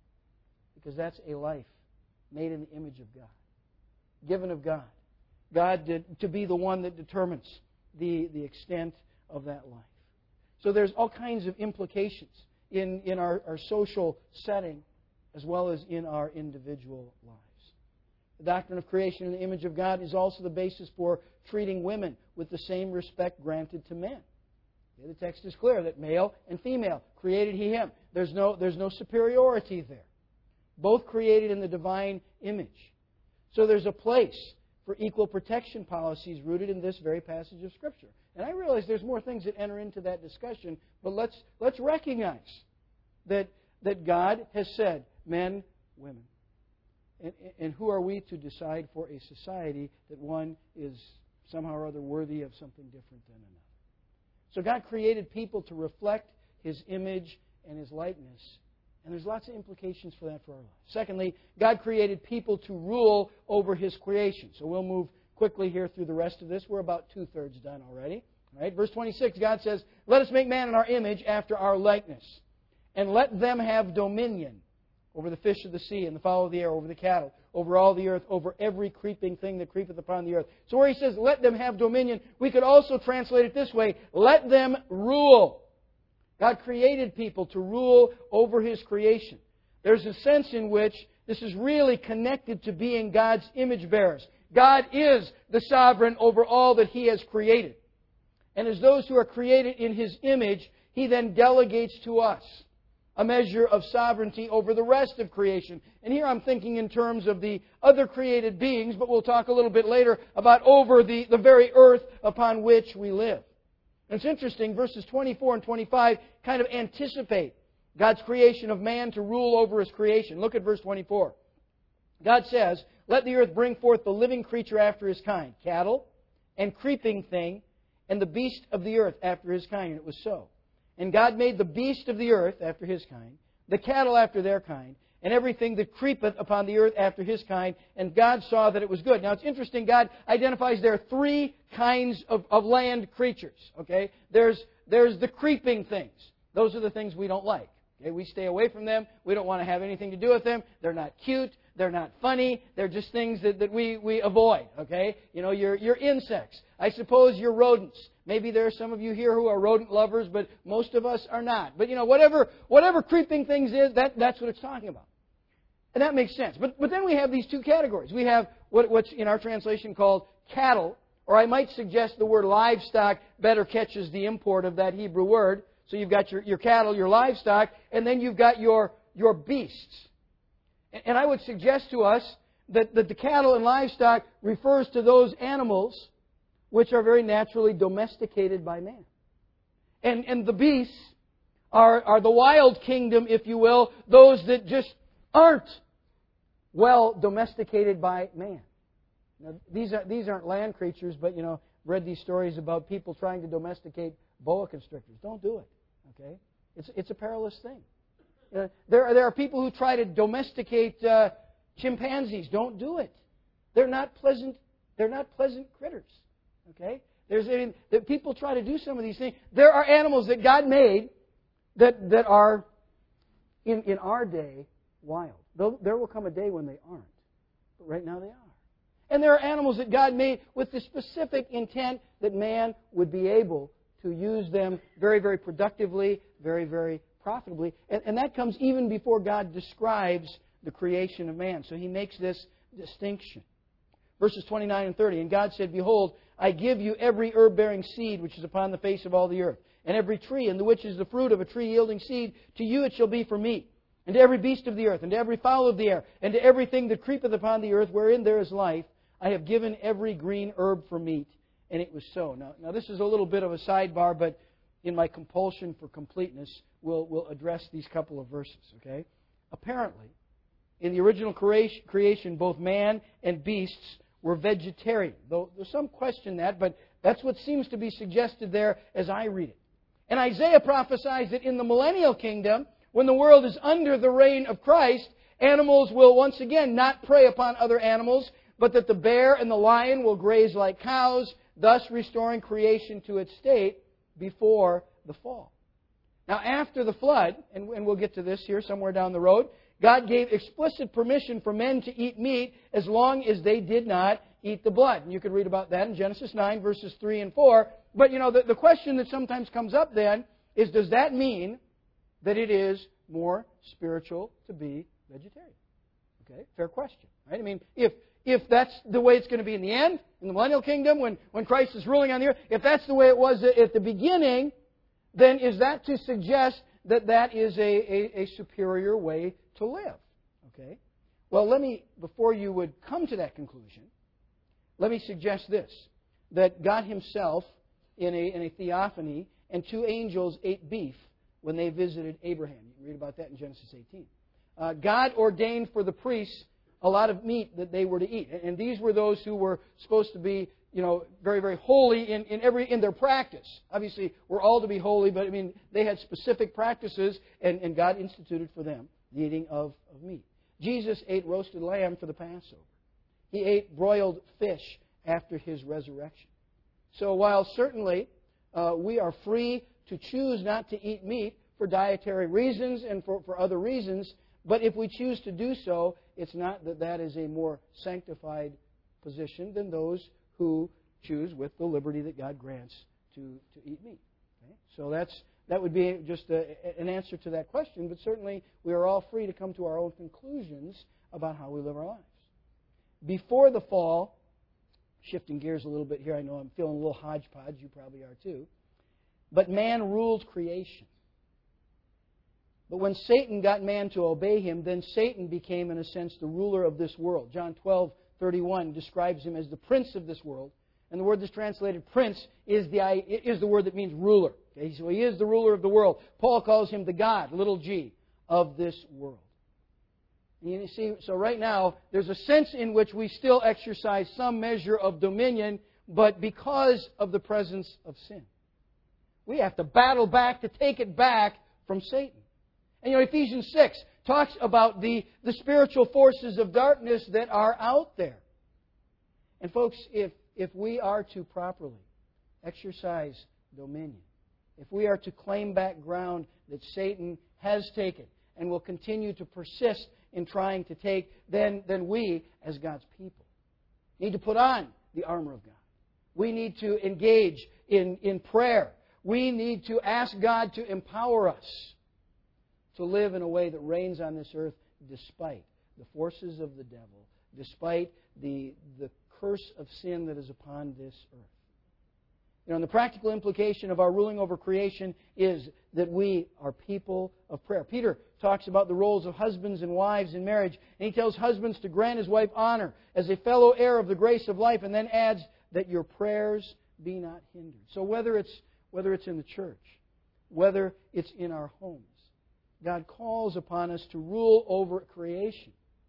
Because that's a life made in the image of God, given of God. God did, to be the one that determines the, the extent of that life. So there's all kinds of implications in, in our, our social setting as well as in our individual lives. The doctrine of creation in the image of God is also the basis for treating women with the same respect granted to men. Okay, the text is clear that male and female created He him. There's no, there's no superiority there. Both created in the divine image. So there's a place for equal protection policies rooted in this very passage of Scripture. And I realize there's more things that enter into that discussion, but let's, let's recognize that, that God has said, men, women. And, and who are we to decide for a society that one is somehow or other worthy of something different than another? So God created people to reflect His image and His likeness. And there's lots of implications for that for our lives. Secondly, God created people to rule over His creation. So we'll move quickly here through the rest of this. We're about two-thirds done already. All right, verse twenty-six, God says, "Let us make man in our image after our likeness, and let them have dominion over the fish of the sea and the fowl of the air, over the cattle, over all the earth, over every creeping thing that creepeth upon the earth." So where He says, "let them have dominion," we could also translate it this way, "let them rule." God created people to rule over His creation. There's a sense in which this is really connected to being God's image bearers. God is the sovereign over all that He has created. And as those who are created in His image, He then delegates to us a measure of sovereignty over the rest of creation. And here I'm thinking in terms of the other created beings, but we'll talk a little bit later about over the, the very earth upon which we live. And it's interesting, verses twenty-four and twenty-five kind of anticipate God's creation of man to rule over His creation. Look at verse twenty-four. God says, "Let the earth bring forth the living creature after his kind, cattle and creeping thing, and the beast of the earth after his kind." And it was so. And God made the beast of the earth after his kind, the cattle after their kind, and everything that creepeth upon the earth after his kind. And God saw that it was good. Now it's interesting, God identifies there are three kinds of, of land creatures. Okay, There's, there's the creeping things. Those are the things we don't like. Okay? We stay away from them. We don't want to have anything to do with them. They're not cute. They're not funny. They're just things that, that we, we avoid. Okay, You know, you're, you're insects. I suppose you're rodents. Maybe there are some of you here who are rodent lovers, but most of us are not. But, you know, whatever whatever creeping things is, that, that's what it's talking about. And that makes sense. But, but then we have these two categories. We have what, what's in our translation called cattle, or I might suggest the word livestock better catches the import of that Hebrew word. So you've got your, your cattle, your livestock, and then you've got your, your beasts. And, and I would suggest to us that, that the cattle and livestock refers to those animals which are very naturally domesticated by man. And, and the beasts are, are the wild kingdom, if you will, those that just aren't well domesticated by man. Now, these, are, these aren't land creatures, but, you know, read these stories about people trying to domesticate boa constrictors. Don't do it, okay? It's, it's a perilous thing. Uh, there, there are people who try to domesticate uh, chimpanzees. Don't do it. They're not pleasant, they're not pleasant critters. Okay? There's I mean, that people try to do some of these things. There are animals that God made that, that are, in, in our day, wild. Though there will come a day when they aren't. But right now they are. And there are animals that God made with the specific intent that man would be able to use them very, very productively, very, very profitably. And, and that comes even before God describes the creation of man. So He makes this distinction. Verses twenty-nine and thirty, "And God said, Behold, I give you every herb-bearing seed which is upon the face of all the earth, and every tree in the which is the fruit of a tree yielding seed, to you it shall be for meat. And to every beast of the earth, and to every fowl of the air, and to everything that creepeth upon the earth, wherein there is life, I have given every green herb for meat. and it was so. Now, now this is a little bit of a sidebar, but in my compulsion for completeness, we'll, we'll address these couple of verses, okay? Apparently, in the original creation, both man and beasts were vegetarian. Though, though some question that, but that's what seems to be suggested there as I read it. And Isaiah prophesies that in the millennial kingdom, when the world is under the reign of Christ, animals will once again not prey upon other animals, but that the bear and the lion will graze like cows, thus restoring creation to its state before the fall. Now, after the flood, and we'll get to this here somewhere down the road, God gave explicit permission for men to eat meat as long as they did not eat the blood. And you can read about that in Genesis nine, verses three and four. But, you know, the, the question that sometimes comes up then is, does that mean that it is more spiritual to be vegetarian? Okay, fair question, right? I mean, if if that's the way it's going to be in the end, in the millennial kingdom, when, when Christ is ruling on the earth, if that's the way it was at the beginning, then is that to suggest that that is a, a, a superior way to live? Okay? Well, let me, before you would come to that conclusion, let me suggest this, that God Himself, in a, in a theophany, and two angels ate beef when they visited Abraham. You can read about that in Genesis eighteen. Uh, God ordained for the priests a lot of meat that they were to eat. And these were those who were supposed to be, you know, very, very holy in, in every in their practice. Obviously, we're all to be holy, but I mean, they had specific practices, and, and God instituted for them the eating of, of meat. Jesus ate roasted lamb for the Passover. He ate broiled fish after His resurrection. So while certainly uh, we are free to choose not to eat meat for dietary reasons and for, for other reasons, but if we choose to do so, it's not that that is a more sanctified position than those who choose with the liberty that God grants to, to eat meat. Okay? So that's that would be just a, an answer to that question, but certainly we are all free to come to our own conclusions about how we live our lives. Before the fall, shifting gears a little bit here, I know I'm feeling a little hodgepodge, you probably are too, but man ruled creation. But when Satan got man to obey him, then Satan became, in a sense, the ruler of this world. John twelve thirty-one describes him as the prince of this world. And the word that's translated prince is the, is the word that means ruler. Okay? So he is the ruler of the world. Paul calls him the God, little g, of this world. And you see, so right now, there's a sense in which we still exercise some measure of dominion, but because of the presence of sin. We have to battle back to take it back from Satan. And you know, Ephesians six talks about the, the spiritual forces of darkness that are out there. And folks, if, if we are to properly exercise dominion, if we are to claim back ground that Satan has taken and will continue to persist in trying to take, then, then we, as God's people, need to put on the armor of God. We need to engage in, in prayer. We need to ask God to empower us to live in a way that reigns on this earth despite the forces of the devil, despite the, the curse of sin that is upon this earth. You know, and the practical implication of our ruling over creation is that we are people of prayer. Peter talks about the roles of husbands and wives in marriage, and he tells husbands to grant his wife honor as a fellow heir of the grace of life, and then adds that your prayers be not hindered. So whether it's, whether it's in the church, whether it's in our homes, God calls upon us to rule over creation.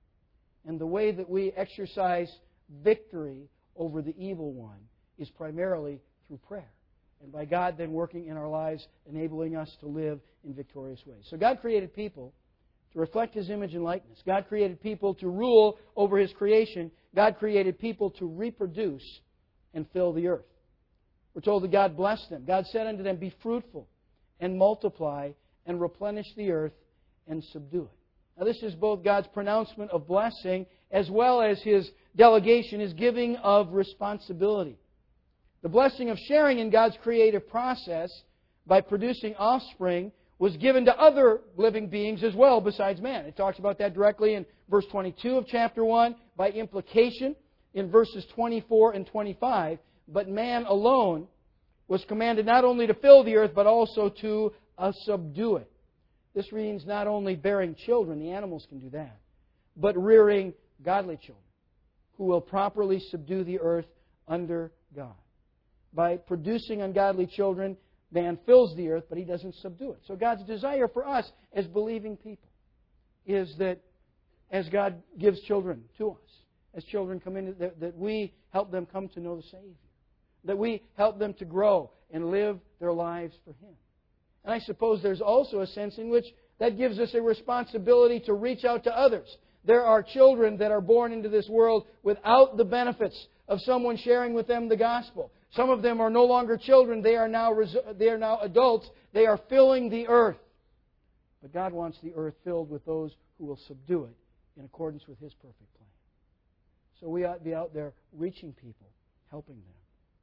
And the way that we exercise victory over the evil one is primarily through prayer. And by God then working in our lives, enabling us to live in victorious ways. So God created people to reflect His image and likeness. God created people to rule over His creation. God created people to reproduce and fill the earth. We're told that God blessed them. God said unto them, be fruitful and multiply and replenish the earth and subdue it. Now this is both God's pronouncement of blessing as well as His delegation, His giving of responsibility. The blessing of sharing in God's creative process by producing offspring was given to other living beings as well besides man. It talks about that directly in verse twenty-two of chapter one, by implication in verses twenty-four and twenty-five. But man alone was commanded not only to fill the earth, but also to uh, subdue it. This means not only bearing children, the animals can do that, but rearing godly children who will properly subdue the earth under God. by producing ungodly children, man fills the earth, but he doesn't subdue it. So God's desire for us as believing people is that as God gives children to us, as children come in, that, that we help them come to know the Savior. That we help them to grow and live their lives for Him. And I suppose there's also a sense in which that gives us a responsibility to reach out to others. There are children that are born into this world without the benefits of someone sharing with them the gospel. Some of them are no longer children. They are now, they are now adults. They are filling the earth. But God wants the earth filled with those who will subdue it in accordance with His perfect plan. So we ought to be out there reaching people, helping them.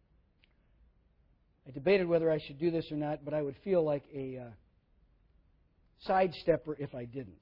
I debated whether I should do this or not, but I would feel like a uh, sidestepper if I didn't.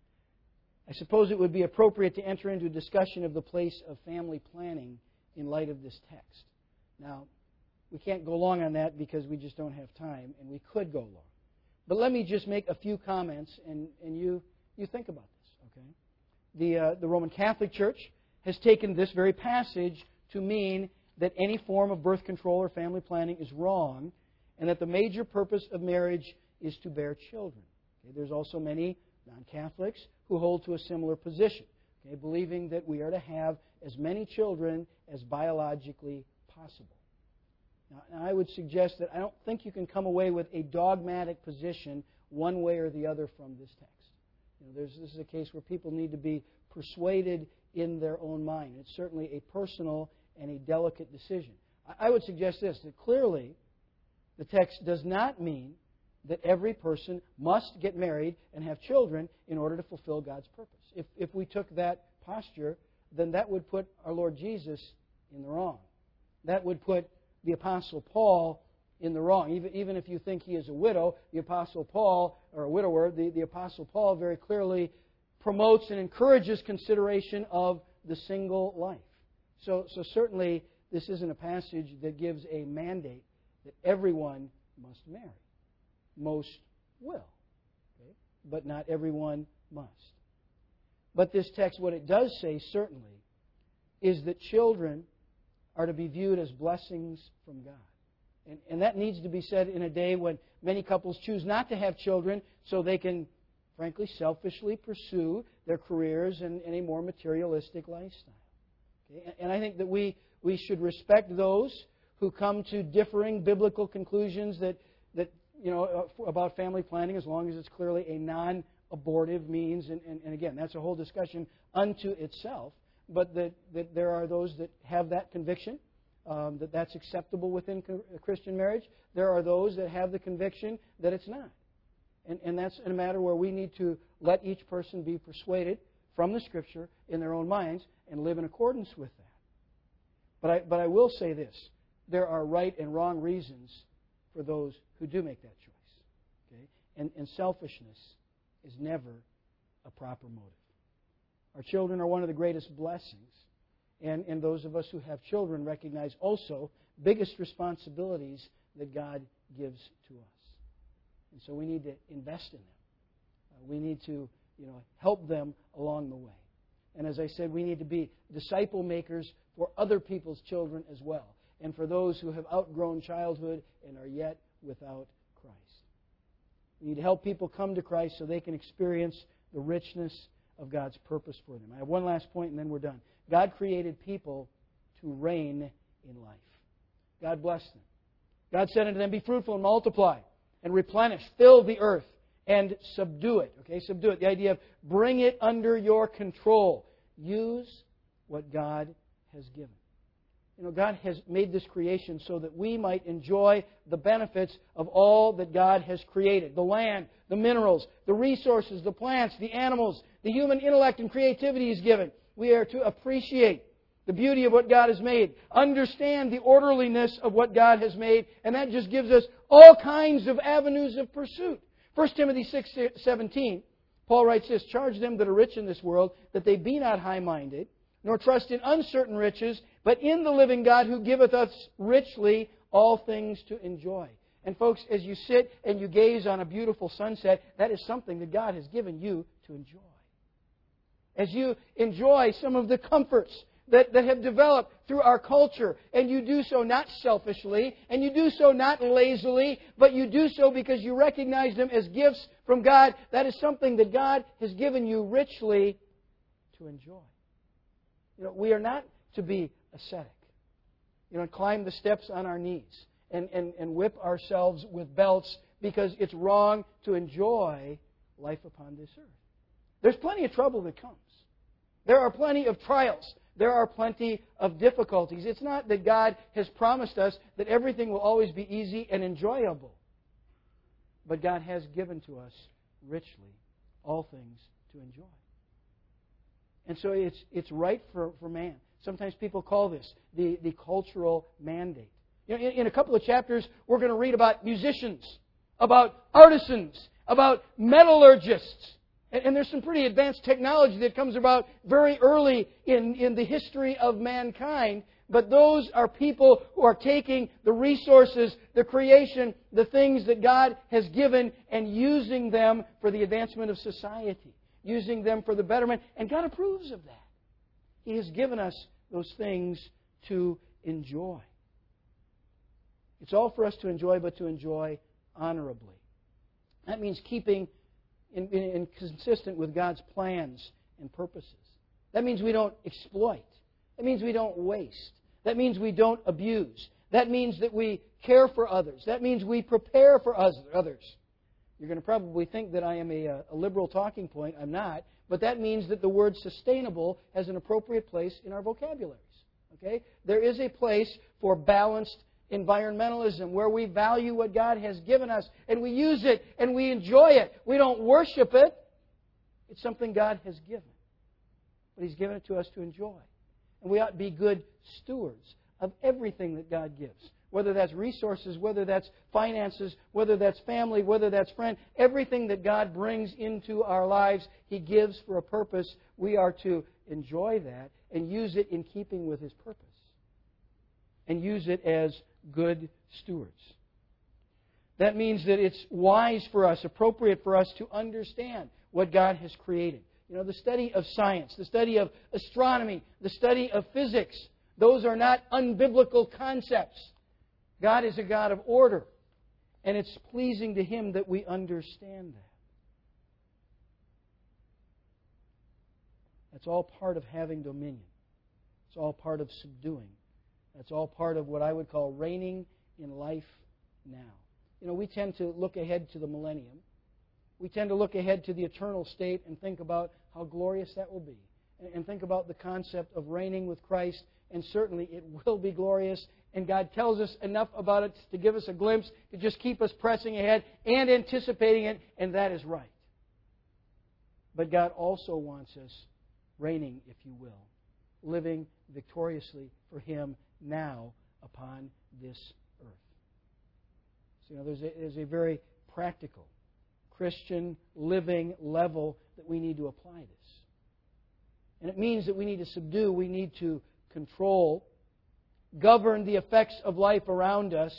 I suppose it would be appropriate to enter into a discussion of the place of family planning in light of this text. Now, we can't go long on that because we just don't have time, and we could go long. But let me just make a few comments, and, and you, you think about this, okay? The, uh, the Roman Catholic Church has taken this very passage to mean that any form of birth control or family planning is wrong, and that the major purpose of marriage is to bear children. Okay, there's also many non-Catholics who hold to a similar position, okay, believing that we are to have as many children as biologically possible. Now, now, I would suggest that I don't think you can come away with a dogmatic position one way or the other from this text. You know, there's, this is a case where people need to be persuaded in their own mind. It's certainly a personal and a delicate decision. I would suggest this, that clearly the text does not mean that every person must get married and have children in order to fulfill God's purpose. If, if we took that posture, then that would put our Lord Jesus in the wrong. That would put the Apostle Paul in the wrong. Even, even if you think he is a widow, the Apostle Paul, or a widower, the, the Apostle Paul very clearly promotes and encourages consideration of the single life. So, so certainly this isn't a passage that gives a mandate that everyone must marry. Most will, okay? But not everyone must. But this text, what it does say certainly, is that children are to be viewed as blessings from God. And, and that needs to be said in a day when many couples choose not to have children so they can, frankly, selfishly pursue their careers and, and a more materialistic lifestyle. Okay? And I think that we, we should respect those who come to differing biblical conclusions that, that you know, about family planning, as long as it's clearly a non-abortive means. And, and, and again, that's a whole discussion unto itself. But that, that there are those that have that conviction, um, that that's acceptable within Christian marriage. There are those that have the conviction that it's not. And, and that's a matter where we need to let each person be persuaded from the Scripture in their own minds and live in accordance with that. But I, but I will say this. There are right and wrong reasons for those who do make that choice. Okay? And, and selfishness is never a proper motive. Our children are one of the greatest blessings. And, and those of us who have children recognize also biggest responsibilities that God gives to us. And so we need to invest in them. Uh, we need to, you know, help them along the way. And as I said, we need to be disciple makers for other people's children as well. And for those who have outgrown childhood and are yet without Christ. We need to help people come to Christ so they can experience the richness of God's purpose for them. I have one last point and then we're done. God created people to reign in life. God blessed them. God said unto them, be fruitful and multiply and replenish, fill the earth and subdue it. Okay, subdue it. The idea of bring it under your control. Use what God has given. You know, God has made this creation so that we might enjoy the benefits of all that God has created. The land, the minerals, the resources, the plants, the animals, the human intellect and creativity He's given. We are to appreciate the beauty of what God has made, understand the orderliness of what God has made, and that just gives us all kinds of avenues of pursuit. First Timothy six seventeen, Paul writes this, charge them that are rich in this world, that they be not high-minded, nor trust in uncertain riches, but in the living God who giveth us richly all things to enjoy. And folks, as you sit and you gaze on a beautiful sunset, that is something that God has given you to enjoy. As you enjoy some of the comforts that, that have developed through our culture. And you do so not selfishly, and you do so not lazily, but you do so because you recognize them as gifts from God. That is something that God has given you richly to enjoy. You know, we are not to be ascetic. You know, climb the steps on our knees and, and, and whip ourselves with belts because it's wrong to enjoy life upon this earth. There's plenty of trouble that comes. There are plenty of trials. There are plenty of difficulties. It's not that God has promised us that everything will always be easy and enjoyable. But God has given to us richly all things to enjoy. And so it's it's right for, for man. Sometimes people call this the, the cultural mandate. You know, in, in a couple of chapters, we're going to read about musicians, about artisans, about metallurgists. And, and there's some pretty advanced technology that comes about very early in, in the history of mankind. But those are people who are taking the resources, the creation, the things that God has given and using them for the advancement of society. Using them for the betterment. And God approves of that. He has given us those things to enjoy. It's all for us to enjoy, but to enjoy honorably. That means keeping in, in, in consistent with God's plans and purposes. That means we don't exploit. That means we don't waste. That means we don't abuse. That means that we care for others. That means we prepare for others. You're going to probably think that I am a, a liberal talking point. I'm not. But that means that the word sustainable has an appropriate place in our vocabularies. Okay? There is a place for balanced environmentalism where we value what God has given us and we use it and we enjoy it. We don't worship it. It's something God has given. But He's given it to us to enjoy. And we ought to be good stewards of everything that God gives. Whether that's resources, whether that's finances, whether that's family, whether that's friend. Everything that God brings into our lives, He gives for a purpose. We are to enjoy that and use it in keeping with His purpose. And use it as good stewards. That means that it's wise for us, appropriate for us to understand what God has created. You know, the study of science, the study of astronomy, the study of physics, those are not unbiblical concepts. God is a God of order, and it's pleasing to Him that we understand that. That's all part of having dominion. It's all part of subduing. That's all part of what I would call reigning in life now. You know, we tend to look ahead to the millennium. We tend to look ahead to the eternal state and think about how glorious that will be. And think about the concept of reigning with Christ, and certainly it will be glorious. And God tells us enough about it to give us a glimpse, to just keep us pressing ahead and anticipating it, and that is right. But God also wants us reigning, if you will, living victoriously for Him now upon this earth. So, you know, there's a, there's a very practical Christian living level that we need to apply this. And it means that we need to subdue, we need to control, govern the effects of life around us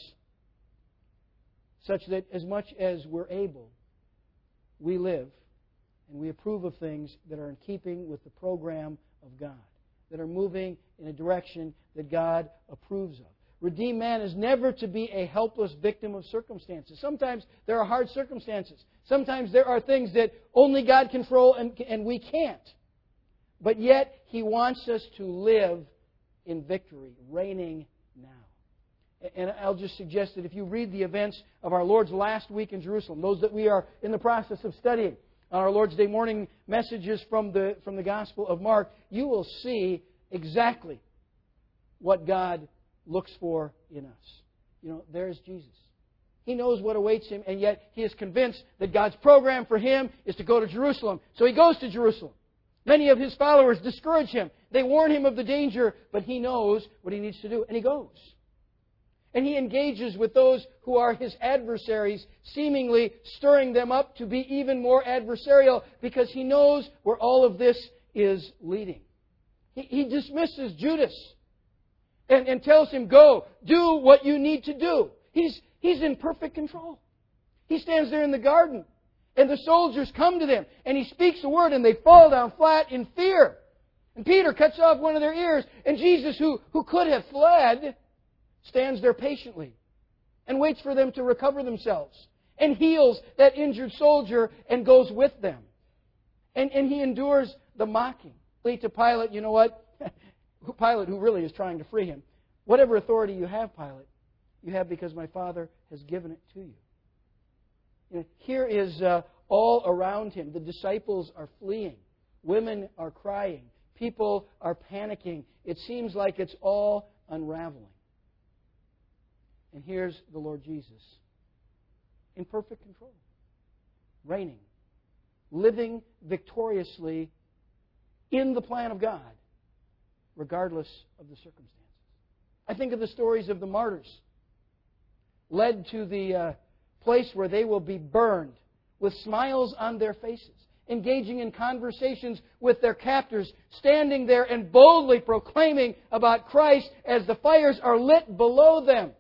such that as much as we're able, we live and we approve of things that are in keeping with the program of God, that are moving in a direction that God approves of. Redeemed man is never to be a helpless victim of circumstances. Sometimes there are hard circumstances. Sometimes there are things that only God can control and, and we can't. But yet, He wants us to live in victory, reigning now. And I'll just suggest that if you read the events of our Lord's last week in Jerusalem, those that we are in the process of studying on our Lord's Day morning messages from the, from the Gospel of Mark, you will see exactly what God looks for in us. You know, there's Jesus. He knows what awaits Him, and yet He is convinced that God's program for Him is to go to Jerusalem. So He goes to Jerusalem. Many of His followers discourage Him. They warn Him of the danger, but He knows what He needs to do, and He goes. And He engages with those who are His adversaries, seemingly stirring them up to be even more adversarial because He knows where all of this is leading. He, he dismisses Judas and, and tells him, go, do what you need to do. He's, he's in perfect control. He stands there in the garden. And the soldiers come to them, and He speaks a word, and they fall down flat in fear. And Peter cuts off one of their ears. And Jesus, who, who could have fled, stands there patiently and waits for them to recover themselves and heals that injured soldier and goes with them. And, and he endures the mocking. To Pilate, you know what? Pilate, who really is trying to free him. Whatever authority you have, Pilate, you have because my Father has given it to you. You know, here is uh, all around him. The disciples are fleeing. Women are crying. People are panicking. It seems like it's all unraveling. And here's the Lord Jesus in perfect control, reigning, living victoriously in the plan of God, regardless of the circumstances. I think of the stories of the martyrs, led to the uh, place where they will be burned with smiles on their faces, engaging in conversations with their captors, standing there and boldly proclaiming about Christ as the fires are lit below them.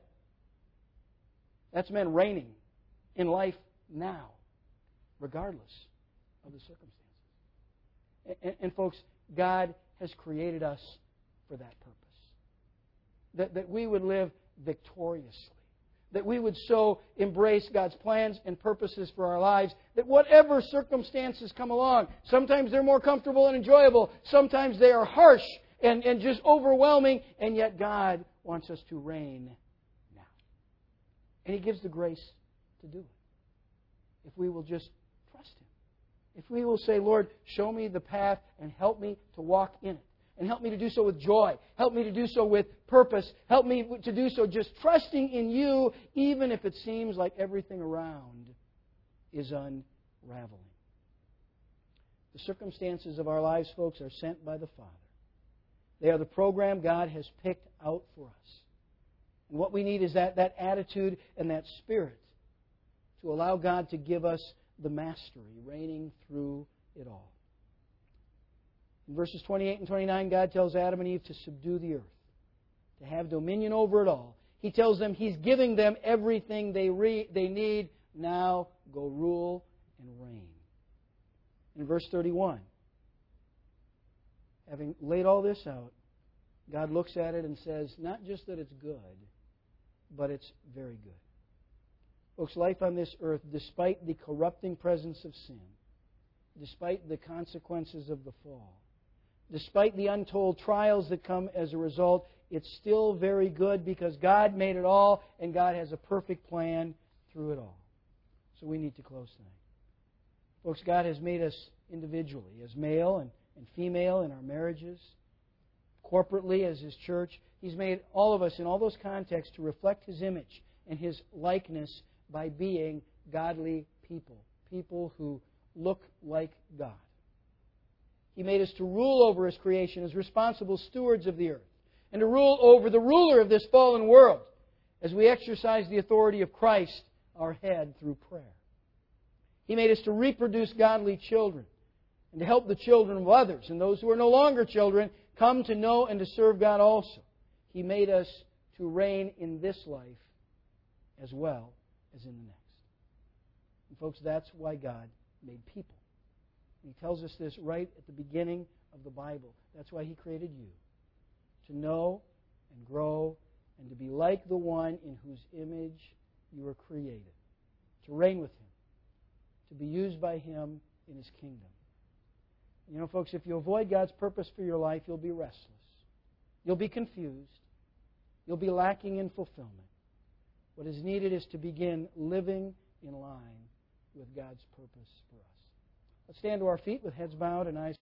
That's men reigning in life now, regardless of the circumstances. And, and folks, God has created us for that purpose. That, that we would live victoriously. That we would so embrace God's plans and purposes for our lives that whatever circumstances come along, sometimes they're more comfortable and enjoyable, sometimes they are harsh and, and just overwhelming, and yet God wants us to reign now. And He gives the grace to do it. If we will just trust Him. If we will say, Lord, show me the path and help me to walk in it. And help me to do so with joy. Help me to do so with purpose. Help me to do so just trusting in You, even if it seems like everything around is unraveling. The circumstances of our lives, folks, are sent by the Father. They are the program God has picked out for us. And what we need is that, that attitude and that spirit to allow God to give us the mastery, reigning through it all. In verses twenty-eight and twenty-nine, God tells Adam and Eve to subdue the earth, to have dominion over it all. He tells them He's giving them everything they, re- they need. Now go rule and reign. In verse thirty-one, having laid all this out, God looks at it and says, not just that it's good, but it's very good. Folks, life on this earth, despite the corrupting presence of sin, despite the consequences of the fall, despite the untold trials that come as a result, it's still very good because God made it all and God has a perfect plan through it all. So we need to close tonight. Folks, God has made us individually, as male and, and female in our marriages, corporately as His church. He's made all of us in all those contexts to reflect His image and His likeness by being godly people, people who look like God. He made us to rule over His creation as responsible stewards of the earth and to rule over the ruler of this fallen world as we exercise the authority of Christ, our head, through prayer. He made us to reproduce godly children and to help the children of others and those who are no longer children come to know and to serve God also. He made us to reign in this life as well as in the next. And folks, that's why God made people. He tells us this right at the beginning of the Bible. That's why He created you. To know and grow and to be like the one in whose image you were created. To reign with Him. To be used by Him in His kingdom. You know, folks, if you avoid God's purpose for your life, you'll be restless. You'll be confused. You'll be lacking in fulfillment. What is needed is to begin living in line with God's purpose for us. Let's stand to our feet with heads bowed and eyes